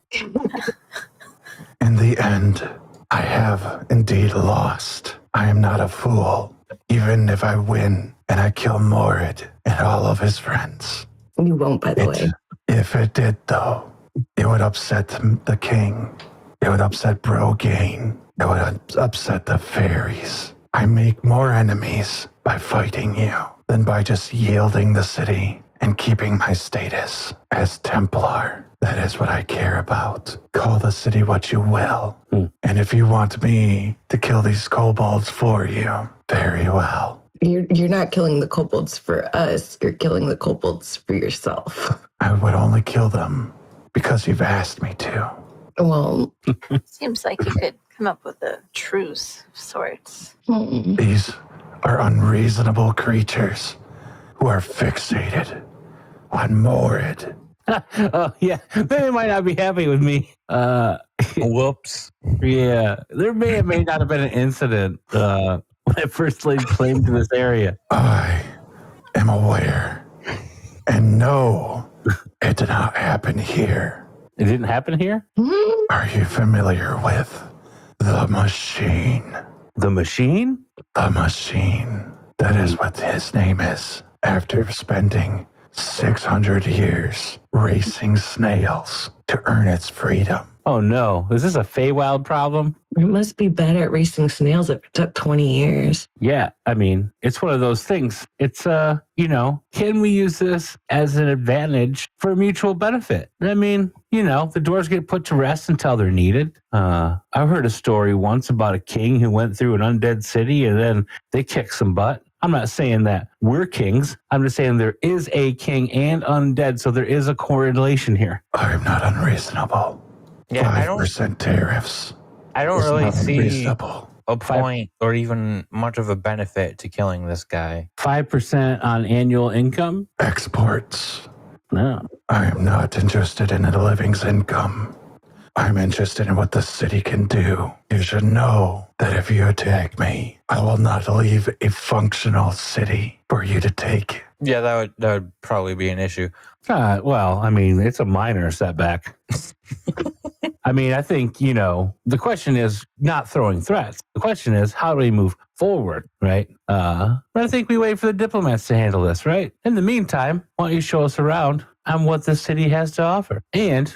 Speaker 2: In the end, I have indeed lost. I am not a fool. Even if I win and I kill Morid and all of his friends.
Speaker 5: You won't, by the way.
Speaker 2: If it did, though, it would upset the king. It would upset Brogane. It would upset the fairies. I make more enemies by fighting you than by just yielding the city and keeping my status as Templar. That is what I care about. Call the city what you will. And if you want me to kill these kobolds for you, very well.
Speaker 5: You're not killing the kobolds for us. You're killing the kobolds for yourself.
Speaker 2: I would only kill them because you've asked me to.
Speaker 5: Well,
Speaker 6: Seems like you could come up with a truce of sorts.
Speaker 2: These are unreasonable creatures who are fixated on Morid.
Speaker 4: Oh yeah, they might not be happy with me.
Speaker 3: Whoops.
Speaker 4: Yeah, there may or may not have been an incident when I first laid claim to this area.
Speaker 2: I am aware. And no, it did not happen here.
Speaker 4: It didn't happen here.
Speaker 2: Are you familiar with the machine?
Speaker 4: The machine?
Speaker 2: The machine. That is what his name is. After spending 600 years racing snails to earn its freedom.
Speaker 4: Oh no, is this a Feywild problem?
Speaker 5: it must be bad at racing snails if it took 20 years.
Speaker 4: Yeah, I mean, it's one of those things. It's, can we use this as an advantage for mutual benefit? I mean, the doors get put to rest until they're needed. I heard a story once about a king who went through an undead city and then they kicked some butt. I'm not saying that we're kings. I'm just saying there is a king and undead, so there is a correlation here.
Speaker 2: I am not unreasonable.
Speaker 3: Yeah,
Speaker 2: 5% tariffs.
Speaker 3: I don't
Speaker 2: is
Speaker 3: really
Speaker 2: not
Speaker 3: see
Speaker 2: unreasonable.
Speaker 3: a point or even much of a benefit to killing this guy.
Speaker 4: 5% on annual income?
Speaker 2: Exports.
Speaker 4: No.
Speaker 2: I am not interested in a living's income. I'm interested in what the city can do. You should know that if you attack me, I will not leave a functional city for you to take.
Speaker 3: Yeah, that would probably be an issue.
Speaker 4: Well, I mean, it's a minor setback. I mean, I think, the question is not throwing threats. The question is, how do we move forward, right? But I think we wait for the diplomats to handle this, right? In the meantime, why don't you show us around on what the city has to offer? And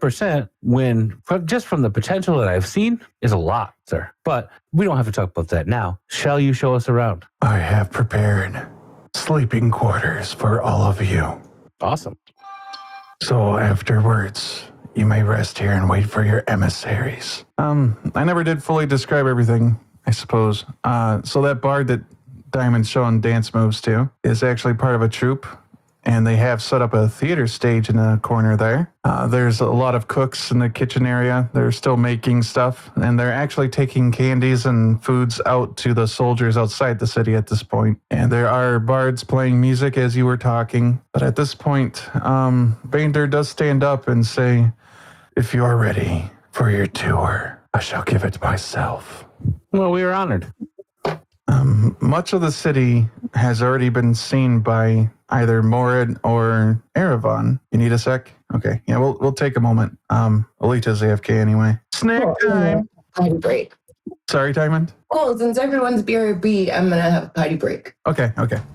Speaker 4: 5%, just from the potential that I've seen, is a lot, sir. But we don't have to talk about that now. Shall you show us around?
Speaker 2: I have prepared sleeping quarters for all of you.
Speaker 4: Awesome.
Speaker 2: So afterwards, you may rest here and wait for your emissaries. I never did fully describe everything, I suppose. So that bard that Diamond's showing dance moves to is actually part of a troupe, and they have set up a theater stage in the corner there. There's a lot of cooks in the kitchen area. They're still making stuff, and they're actually taking candies and foods out to the soldiers outside the city at this point. And there are bards playing music as you were talking. But at this point, Bander does stand up and say, "If you are ready for your tour, I shall give it myself."
Speaker 4: Well, we are honored.
Speaker 2: Much of the city has already been seen by either Morid or Erevan. You need a sec? Okay. Yeah, we'll take a moment. Alita's AFK anyway. Snack time.
Speaker 5: Potty break.
Speaker 2: Sorry, Diamond?
Speaker 5: Cool. Since everyone's BRB, I'm going to have a potty break.
Speaker 2: Okay.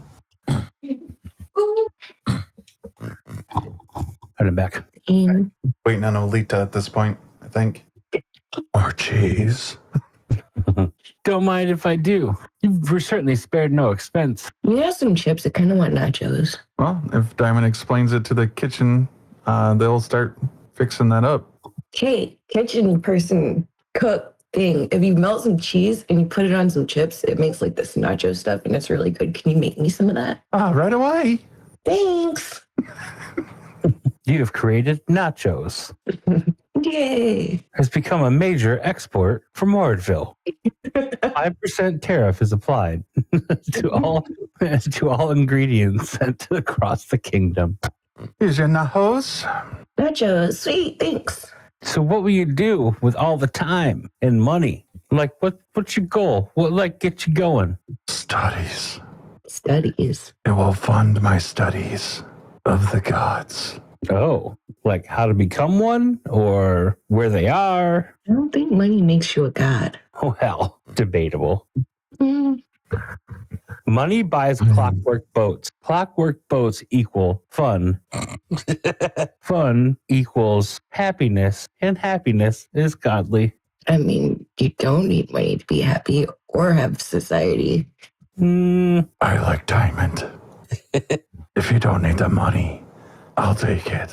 Speaker 4: Put it back.
Speaker 5: And
Speaker 2: Waiting on Alita at this point, I think. More cheese.
Speaker 4: Don't mind if I do. You've certainly spared no expense.
Speaker 5: we have some chips. I kind of want nachos.
Speaker 2: Well, if Diamond explains it to the kitchen, they'll start fixing that up.
Speaker 5: Hey, kitchen person, cook thing. If you melt some cheese and you put it on some chips, it makes like this nacho stuff and it's really good. Can you make me some of that?
Speaker 2: Right away.
Speaker 5: Thanks.
Speaker 4: You have created nachos.
Speaker 5: Yay.
Speaker 4: Has become a major export for Moridville. 5% tariff is applied to all ingredients sent across the kingdom.
Speaker 2: Here's your nachos.
Speaker 5: Nachos. Sweet. Thanks.
Speaker 4: So what will you do with all the time and money? Like what's your goal? What get you going?
Speaker 2: Studies.
Speaker 5: Studies.
Speaker 2: It will fund my studies of the gods.
Speaker 4: Oh, like how to become one or where they are?
Speaker 5: I don't think money makes you a god.
Speaker 4: Well, debatable.
Speaker 5: Mm.
Speaker 4: Money buys clockwork boats. Clockwork boats equal fun. Fun equals happiness, and happiness is godly.
Speaker 5: I mean, you don't need money to be happy or have society.
Speaker 2: I like Diamond. If you don't need the money, I'll take it.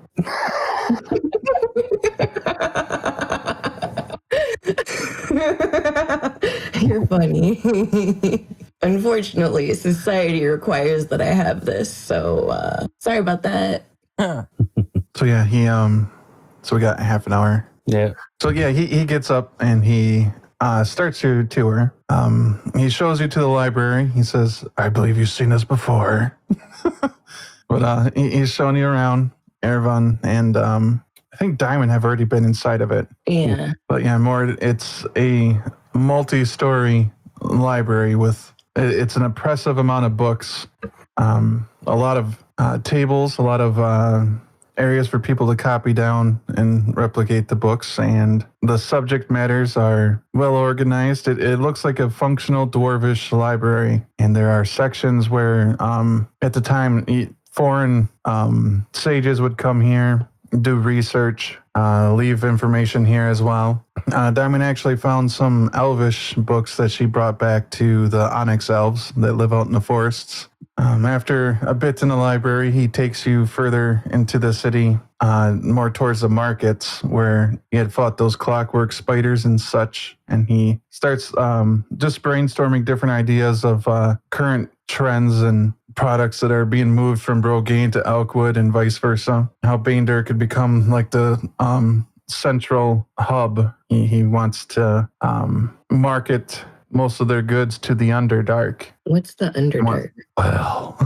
Speaker 5: You're funny. Unfortunately, society requires that I have this, so sorry about that.
Speaker 2: So yeah, so we got half an hour.
Speaker 4: Yeah.
Speaker 2: So yeah, he gets up and he starts your tour. He shows you to the library. He says, "I believe you've seen this before." But he's showing you around Erevan, and I think Diamond have already been inside of it.
Speaker 5: Yeah.
Speaker 2: But yeah, it's a multi-story library with, it's an impressive amount of books, a lot of tables, a lot of areas for people to copy down and replicate the books, and the subject matters are well organized. It looks like a functional dwarvish library, and there are sections where at the time foreign sages would come here, do research, leave information here as well. Diamond actually found some elvish books that she brought back to the Onyx elves that live out in the forests. After a bit in the library, he takes you further into the city, more towards the markets where he had fought those clockwork spiders and such. And he starts just brainstorming different ideas of current trends and products that are being moved from Brogane to Elkwood and vice versa. How Bander could become like the central hub. He wants to market most of their goods to the Underdark.
Speaker 5: What's the Underdark?
Speaker 2: Well,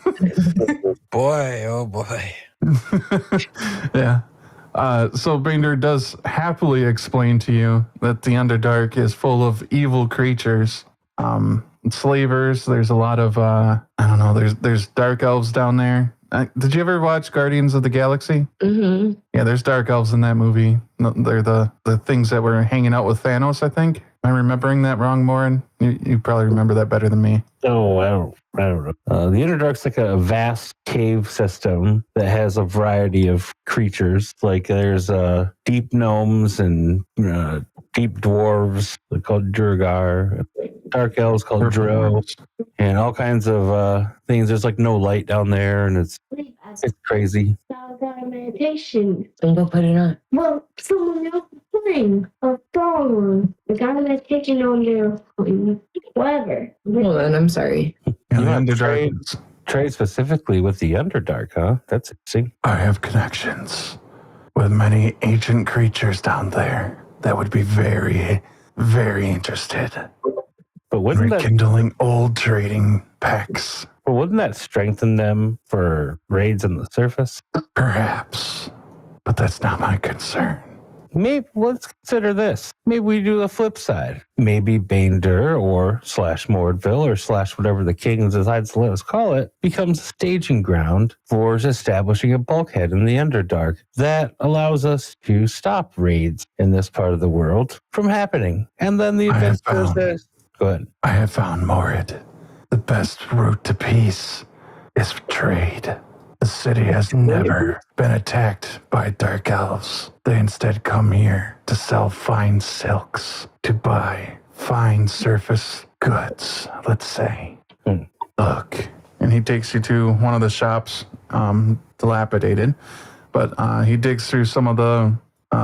Speaker 3: Boy, oh boy.
Speaker 2: yeah. So Bander does happily explain to you that the Underdark is full of evil creatures. Slavers, there's a lot of, I don't know, there's dark elves down there. Did you ever watch Guardians of the Galaxy?
Speaker 5: Mm-hmm.
Speaker 2: Yeah, there's dark elves in that movie. They're the things that were hanging out with Thanos, I think. Am I remembering that wrong, Morin? You probably remember that better than me.
Speaker 4: Oh, I don't know. The Underdark's like a vast cave system that has a variety of creatures. Like there's deep gnomes and deep dwarves called Durgar, dark elves called Dro, and all kinds of things. There's like no light down there, and it's It's crazy.
Speaker 1: meditation.
Speaker 5: Then go put it on.
Speaker 1: Well, someone else is playing a phone. The guy that's taking on their whatever.
Speaker 5: Well, then I'm sorry.
Speaker 2: Yeah,
Speaker 4: You
Speaker 2: the
Speaker 4: want to
Speaker 2: Underdark.
Speaker 4: Trade specifically with the Underdark, huh? That's interesting.
Speaker 2: I have connections with many ancient creatures down there that would be very, very interested
Speaker 4: But
Speaker 2: in
Speaker 4: wouldn't that
Speaker 2: rekindling old trading packs.
Speaker 4: But wouldn't that strengthen them for raids on the surface?
Speaker 2: Perhaps, but that's not my concern.
Speaker 4: Maybe let's consider this. Maybe we do the flip side. Maybe Baindur or /Mordville or / whatever the king decides to let us call it becomes a staging ground for establishing a bulkhead in the Underdark that allows us to stop raids in this part of the world from happening. And then the
Speaker 2: I have
Speaker 4: adventure
Speaker 2: found-
Speaker 4: says, go ahead.
Speaker 2: I have found Morid. The best route to peace is trade. The city has never been attacked by dark elves. They instead come here to sell fine silks, to buy fine surface goods, let's say. Look. And he takes you to one of the shops, dilapidated, but he digs through some of the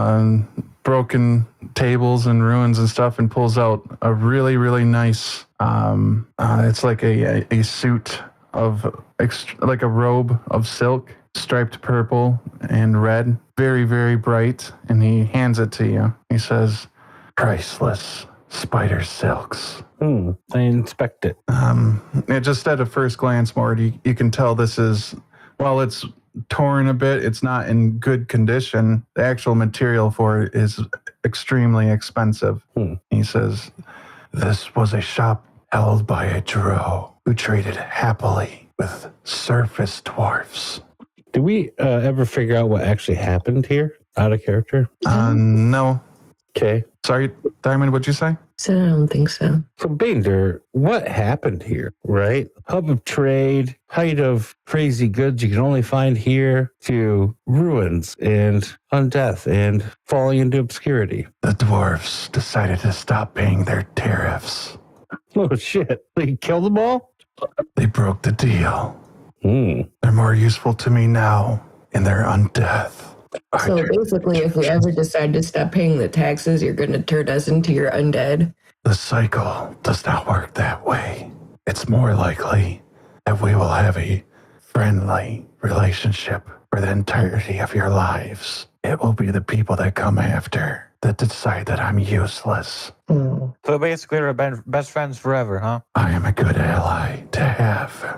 Speaker 2: broken tables and ruins and stuff and pulls out a really, really nice, it's like a suit of, like a robe of silk, striped purple and red, very, very bright. And he hands it to you. He says, priceless spider silks.
Speaker 4: I inspect it.
Speaker 2: Just at a first glance, Mort, you can tell this is, while it's torn a bit, it's not in good condition. The actual material for it is extremely expensive. He says, this was a shop held by a drow who traded happily with surface dwarfs.
Speaker 4: Did we ever figure out what actually happened here? Out of character?
Speaker 2: No.
Speaker 4: Okay.
Speaker 2: Sorry, Diamond, what'd you say?
Speaker 5: So I don't think so.
Speaker 4: So, Baindur, what happened here, right? Hub of trade, height of crazy goods you can only find here, to ruins and undeath and falling into obscurity.
Speaker 2: The dwarfs decided to stop paying their tariffs.
Speaker 4: Oh, shit. They killed them all?
Speaker 2: They broke the deal. They're more useful to me now in their undeath.
Speaker 5: So basically, if we ever decide to stop paying the taxes, you're going to turn us into your undead.
Speaker 2: The cycle does not work that way. It's more likely that we will have a friendly relationship for the entirety of your lives. It will be the people that come after that decide that I'm useless.
Speaker 3: So basically, we're best friends forever, huh?
Speaker 2: I am a good ally to have.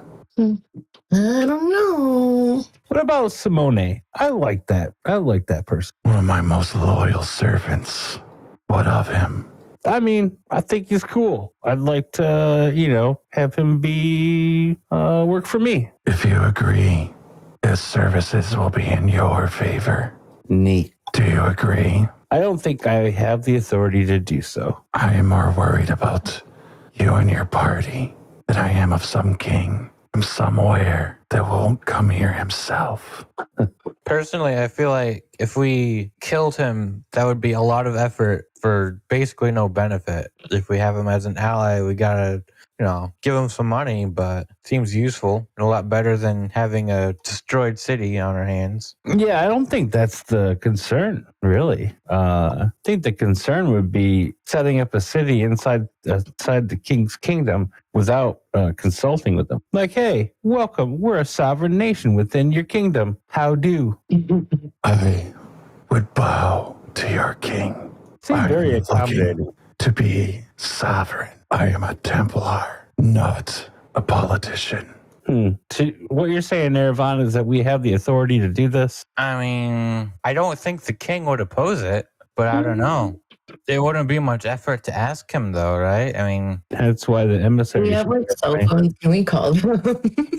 Speaker 5: I don't know.
Speaker 4: What about Simone? I like that. I like that person.
Speaker 2: One of my most loyal servants. What of him?
Speaker 4: I mean, I think he's cool. I'd like to, have him be work for me.
Speaker 2: If you agree, his services will be in your favor.
Speaker 4: Neat.
Speaker 2: Do you agree?
Speaker 4: I don't think I have the authority to do so.
Speaker 2: I am more worried about you and your party than I am of some king from somewhere that won't come here himself.
Speaker 3: Personally, I feel like if we killed him, that would be a lot of effort for basically no benefit. If we have him as an ally, we gotta, give him some money, but seems useful and a lot better than having a destroyed city on our hands.
Speaker 4: Yeah, I don't think that's the concern, really. I think the concern would be setting up a city inside the king's kingdom without consulting with them. Like, hey, welcome. We're a sovereign nation within your kingdom. How do?
Speaker 2: I would bow to your king.
Speaker 4: Seem
Speaker 2: I'm
Speaker 4: very
Speaker 2: looking
Speaker 4: accommodating.
Speaker 2: to be sovereign. I am a Templar, not a politician.
Speaker 4: So what you're saying, Nirvana, is that we have the authority to do this?
Speaker 3: I mean, I don't think the king would oppose it, but I don't know. It wouldn't be much effort to ask him, though, right? I mean,
Speaker 4: That's why the emissary.
Speaker 5: We have like cell phones. Can we call them?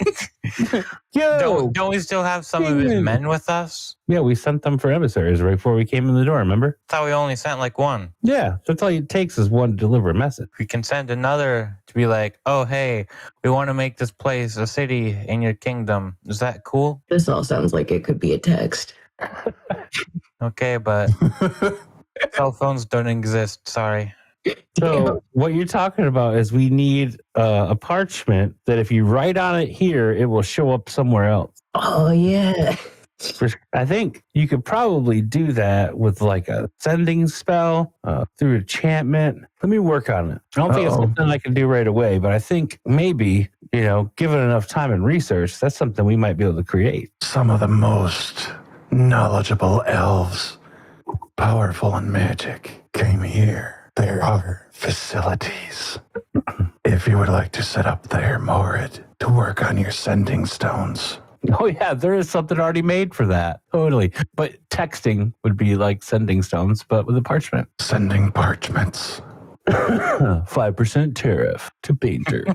Speaker 4: Yo!
Speaker 3: don't we still have some of his men with us?
Speaker 4: Yeah, we sent them for emissaries right before we came in the door, remember?
Speaker 3: I thought we only sent like one.
Speaker 4: Yeah, that's all it takes is one to deliver a message.
Speaker 3: We can send another to be like, oh, hey, we want to make this place a city in your kingdom. Is that cool?
Speaker 5: This all sounds like it could be a text.
Speaker 3: Okay, but cell phones don't exist. Sorry.
Speaker 4: So what you're talking about is we need a parchment that if you write on it here, it will show up somewhere else.
Speaker 5: Oh, yeah.
Speaker 4: I think you could probably do that with like a sending spell through enchantment. Let me work on it. I don't think it's
Speaker 2: Uh-oh.
Speaker 4: something I can do right away, but I think maybe, given enough time and research, that's something we might be able to create.
Speaker 2: Some of the most knowledgeable elves, powerful in magic, came here. There are facilities. If you would like to set up there, Morid, to work on your sending stones.
Speaker 4: Oh, yeah, there is something already made for that. Totally. But texting would be like sending stones, but with a parchment.
Speaker 2: Sending parchments.
Speaker 4: 5% tariff to painter.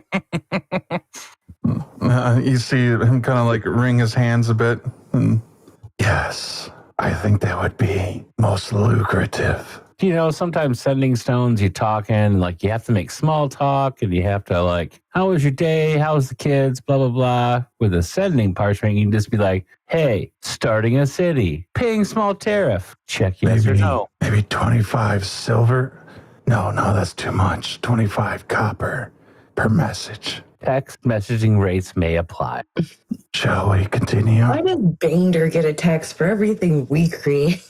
Speaker 2: You see him kind of like wring his hands a bit. And, yes, I think that would be most lucrative.
Speaker 4: Sometimes sending stones, you talking, like you have to make small talk and you have to like, how was your day? How was the kids? Blah, blah, blah. With a sending parchment, you can just be like, hey, starting a city, paying small tariff. Check yes or no.
Speaker 2: Maybe 25 silver? No, that's too much. 25 copper per message.
Speaker 4: Text messaging rates may apply.
Speaker 2: Shall we continue?
Speaker 5: Why does Bander get a tax for everything we create?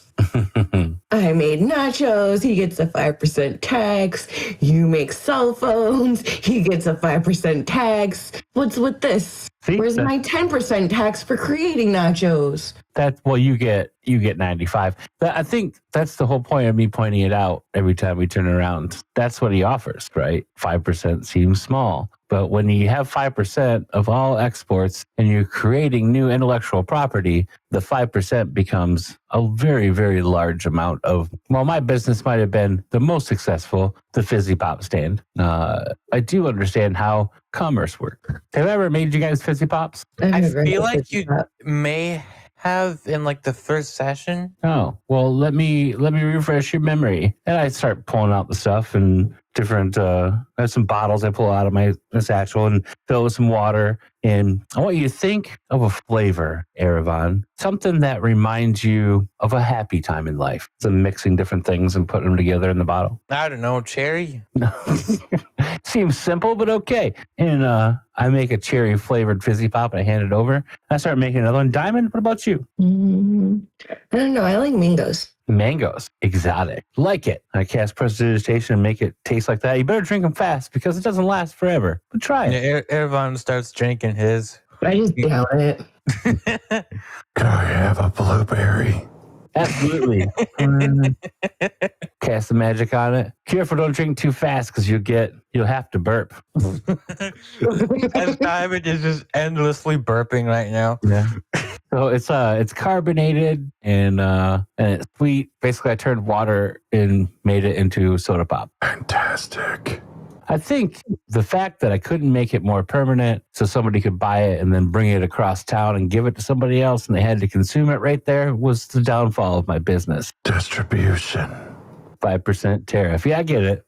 Speaker 5: I made nachos. He gets a 5% tax. You make cell phones. He gets a 5% tax. What's with this?
Speaker 4: See,
Speaker 5: Where's my 10% tax for creating nachos?
Speaker 4: You get 95. I think that's the whole point of me pointing it out every time we turn around. That's what he offers, right? 5% seems small. But when you have 5% of all exports and you're creating new intellectual property, the 5% becomes a very, very large amount of, well, my business might have been the most successful, the Fizzy Pop stand. I do understand how commerce works. Have I ever made you guys Fizzy Pops?
Speaker 3: I feel like you may have in like the first session.
Speaker 4: Oh, well, let me refresh your memory. And I start pulling out the stuff and different, I have some bottles I pull out of my satchel and fill with some water. And I want you to think of a flavor, Erevan, something that reminds you of a happy time in life. So mixing different things and putting them together in the bottle.
Speaker 3: I don't know, cherry.
Speaker 4: Seems simple, but okay. And I make a cherry flavored Fizzy Pop and I hand it over. I start making another one. Diamond, what about you?
Speaker 5: I don't know. I like mangoes.
Speaker 4: Mangoes, exotic. Like it. I cast prestidigitation and make it taste like that. You better drink them fast because it doesn't last forever. But try it.
Speaker 3: Yeah, Erevan starts drinking his.
Speaker 5: I just down it.
Speaker 2: Could I have a blueberry?
Speaker 4: Absolutely. Cast the magic on it. Careful, don't drink too fast because you'll have to burp.
Speaker 3: As Diamond is just endlessly burping right now.
Speaker 4: Yeah. So it's carbonated and it's sweet. Basically, I turned water and made it into soda pop.
Speaker 2: Fantastic.
Speaker 4: I think the fact that I couldn't make it more permanent so somebody could buy it and then bring it across town and give it to somebody else and they had to consume it right there was the downfall of my business.
Speaker 2: Distribution.
Speaker 4: 5% tariff. Yeah, I get it.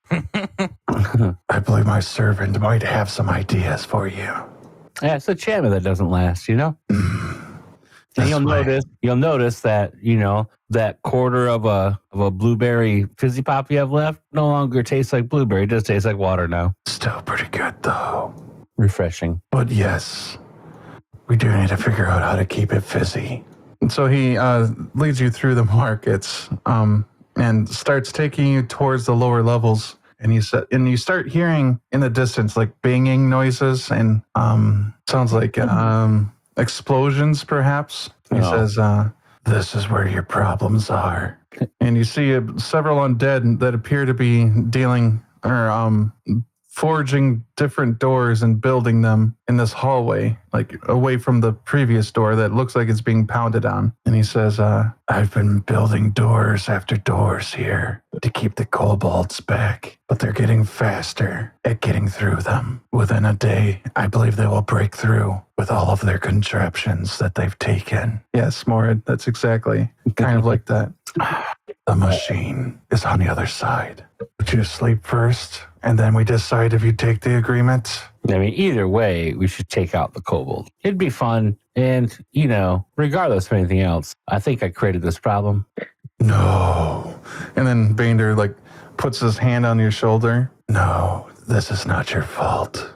Speaker 2: I believe my servant might have some ideas for you.
Speaker 4: Yeah, it's a enchantment that doesn't last, And you'll notice that, that quarter of a blueberry Fizzy Pop you have left no longer tastes like blueberry. It just tastes like water now.
Speaker 2: Still pretty good, though.
Speaker 4: Refreshing.
Speaker 2: But yes, we do need to figure out how to keep it fizzy. And so he leads you through the markets and starts taking you towards the lower levels. And you start hearing in the distance like banging noises and sounds like explosions, perhaps. He says, this is where your problems are. And you see several undead that appear to be dealing or forging different doors and building them in this hallway, like away from the previous door that looks like it's being pounded on. And he says, I've been building doors after doors here to keep the kobolds back, but they're getting faster at getting through them. Within a day, I believe they will break through with all of their contraptions that they've taken. Yes, Morid, that's exactly kind of like that. The machine is on the other side. Would you sleep first, and then we decide if you take the agreement?
Speaker 4: I mean, either way, we should take out the kobold. It'd be fun. And, regardless of anything else, I think I created this problem.
Speaker 2: No. And then Bander, puts his hand on your shoulder. No, this is not your fault.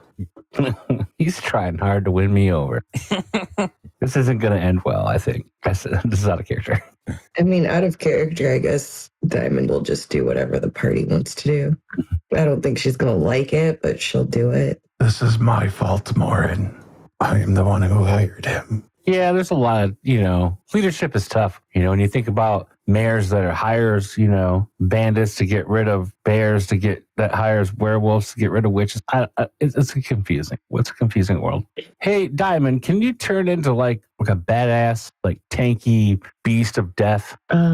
Speaker 4: He's trying hard to win me over. This isn't going to end well, I think. This is out of character.
Speaker 5: I mean, out of character, I guess Diamond will just do whatever the party wants to do. I don't think she's going to like it, but she'll do it.
Speaker 2: This is my fault, Morin. I am the one who hired him.
Speaker 4: Yeah, there's a lot of, leadership is tough. When you think about mayors that hires, bandits to get rid of bears, that hires werewolves to get rid of witches. It's confusing. What's a confusing world? Hey, Diamond, can you turn into like a badass, like tanky beast of death?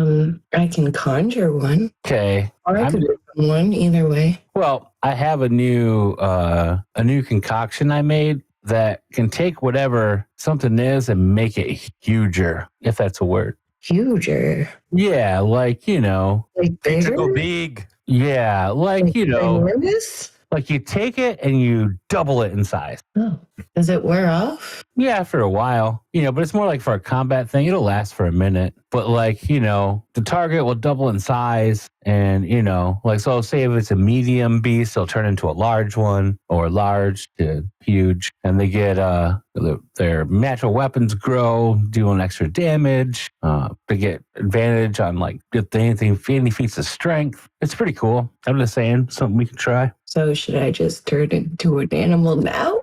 Speaker 5: I can conjure one.
Speaker 4: Okay.
Speaker 5: Or I could become one, either way.
Speaker 4: Well, I have a new concoction I made that can take whatever something is and make it huger, if that's a word.
Speaker 5: Huger?
Speaker 4: Yeah, like,
Speaker 5: Like bigger?
Speaker 3: Big.
Speaker 4: Yeah, like,
Speaker 5: Enormous?
Speaker 4: like you take it and you double it in size.
Speaker 5: Oh. Does it wear off?
Speaker 4: Yeah, for a while, but it's more like for a combat thing. It'll last for a minute, but like, the target will double in size and, so say if it's a medium beast, they'll turn into a large one or large to huge and they get, their natural weapons grow, doing extra damage. They get advantage on like any feats of strength. It's pretty cool. I'm just saying something we can try.
Speaker 5: So should I just turn into an animal now?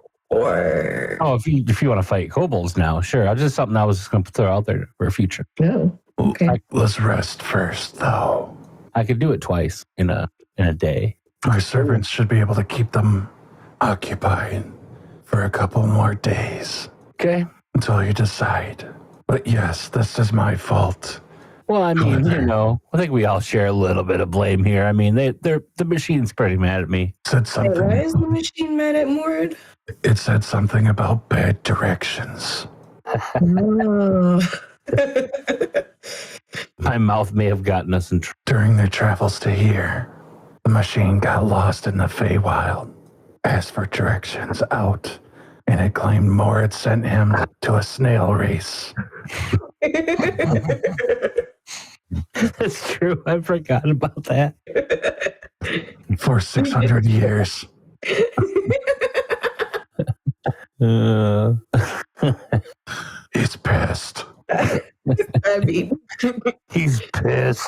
Speaker 5: Or
Speaker 4: if you want to fight kobolds now, sure. It's just something I was just going to throw out there for a future.
Speaker 5: no? Okay.
Speaker 2: Let's rest first, though.
Speaker 4: I could do it twice in a day.
Speaker 2: My servants should be able to keep them occupied for a couple more days
Speaker 4: Okay.
Speaker 2: until you decide. But yes, this is my fault.
Speaker 4: Well, I mean,
Speaker 2: However-
Speaker 4: I think we all share a little bit of blame here. I mean, the machine's pretty mad at me.
Speaker 2: Said
Speaker 5: Why is the
Speaker 2: something.
Speaker 5: machine mad at Mord?
Speaker 2: It said something about bad directions.
Speaker 5: Oh.
Speaker 4: My mouth may have gotten us in trouble.
Speaker 2: During their travels to here, the machine got lost in the Feywild, asked for directions out, and it claimed Moritz sent him to a snail race.
Speaker 4: That's true. I forgot about that.
Speaker 2: For 600 years. He's pissed.
Speaker 5: I mean,
Speaker 4: He's pissed.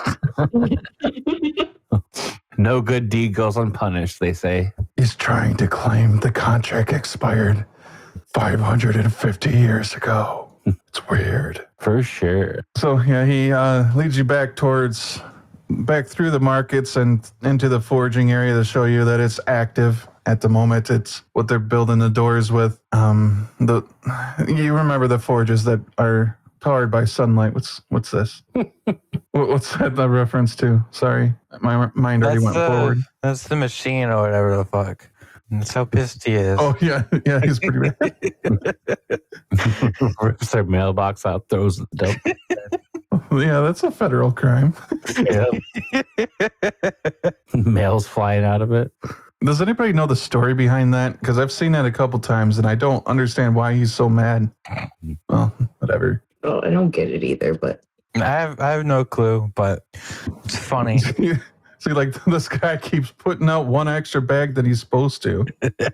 Speaker 4: No good deed goes unpunished, they say.
Speaker 2: He's trying to claim the contract expired 550 years ago. It's weird.
Speaker 4: For sure.
Speaker 2: So yeah, he leads you back through the markets and into the forging area to show you that it's active at the moment. It's what they're building the doors with. You remember the forges that are powered by sunlight. What's this? What's that the reference to? Sorry, my mind already went forward.
Speaker 3: That's the machine or whatever the fuck. That's how pissed he is.
Speaker 2: Oh yeah, he's pretty bad.
Speaker 4: Rips their mailbox out, throws the dope.
Speaker 2: Yeah, that's a federal crime.
Speaker 4: Mail's flying out of it.
Speaker 2: Does anybody know the story behind that? Because I've seen that a couple times and I don't understand why he's so mad. Well, whatever.
Speaker 5: oh, I don't get it either, but
Speaker 3: I have no clue, but it's funny.
Speaker 2: See, like this guy keeps putting out one extra bag than he's supposed to.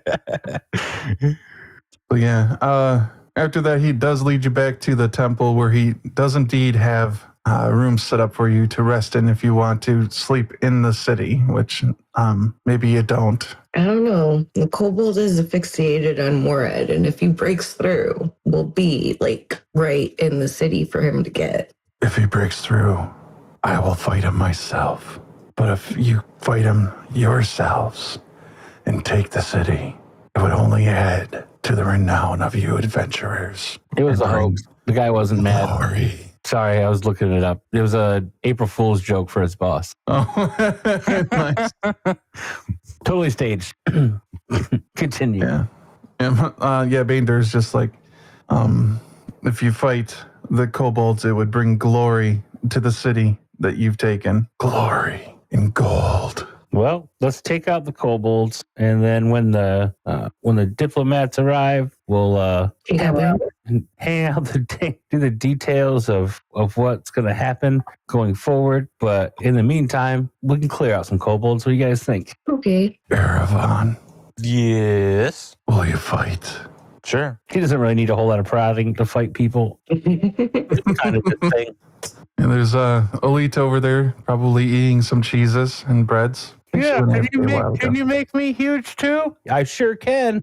Speaker 2: But yeah, after that, he does lead you back to the temple where he does indeed have rooms set up for you to rest in if you want to sleep in the city, which maybe you don't.
Speaker 5: I don't know. The kobold is asphyxiated on Morad, and if he breaks through, we'll be like right in the city for him to get.
Speaker 2: If he breaks through, I will fight him myself. But if you fight him yourselves and take the city, it would only add to the renown of you adventurers.
Speaker 4: It was a hoax. The guy wasn't mad.
Speaker 2: Glory.
Speaker 4: Sorry, I was looking it up. It was a April Fool's joke for his boss.
Speaker 2: Oh, nice.
Speaker 4: Totally staged. Continue.
Speaker 2: Yeah. Bainder's just like, if you fight the kobolds, it would bring glory to the city that you've taken. Glory and gold.
Speaker 4: Well, let's take out the kobolds, and then when the diplomats arrive, we'll hang out do the details of what's going to happen going forward. But in the meantime, we can clear out some kobolds. What do you guys think?
Speaker 5: Okay.
Speaker 2: Erevan
Speaker 3: Yes.
Speaker 2: will Will you fight?
Speaker 3: Sure.
Speaker 4: He doesn't really need a whole lot of prodding to fight people. It's kind of the thing.
Speaker 2: And there's Elite over there, probably eating some cheeses and breads.
Speaker 4: Yeah,
Speaker 2: Chilling there for a while.
Speaker 4: can you make me huge too? I sure can.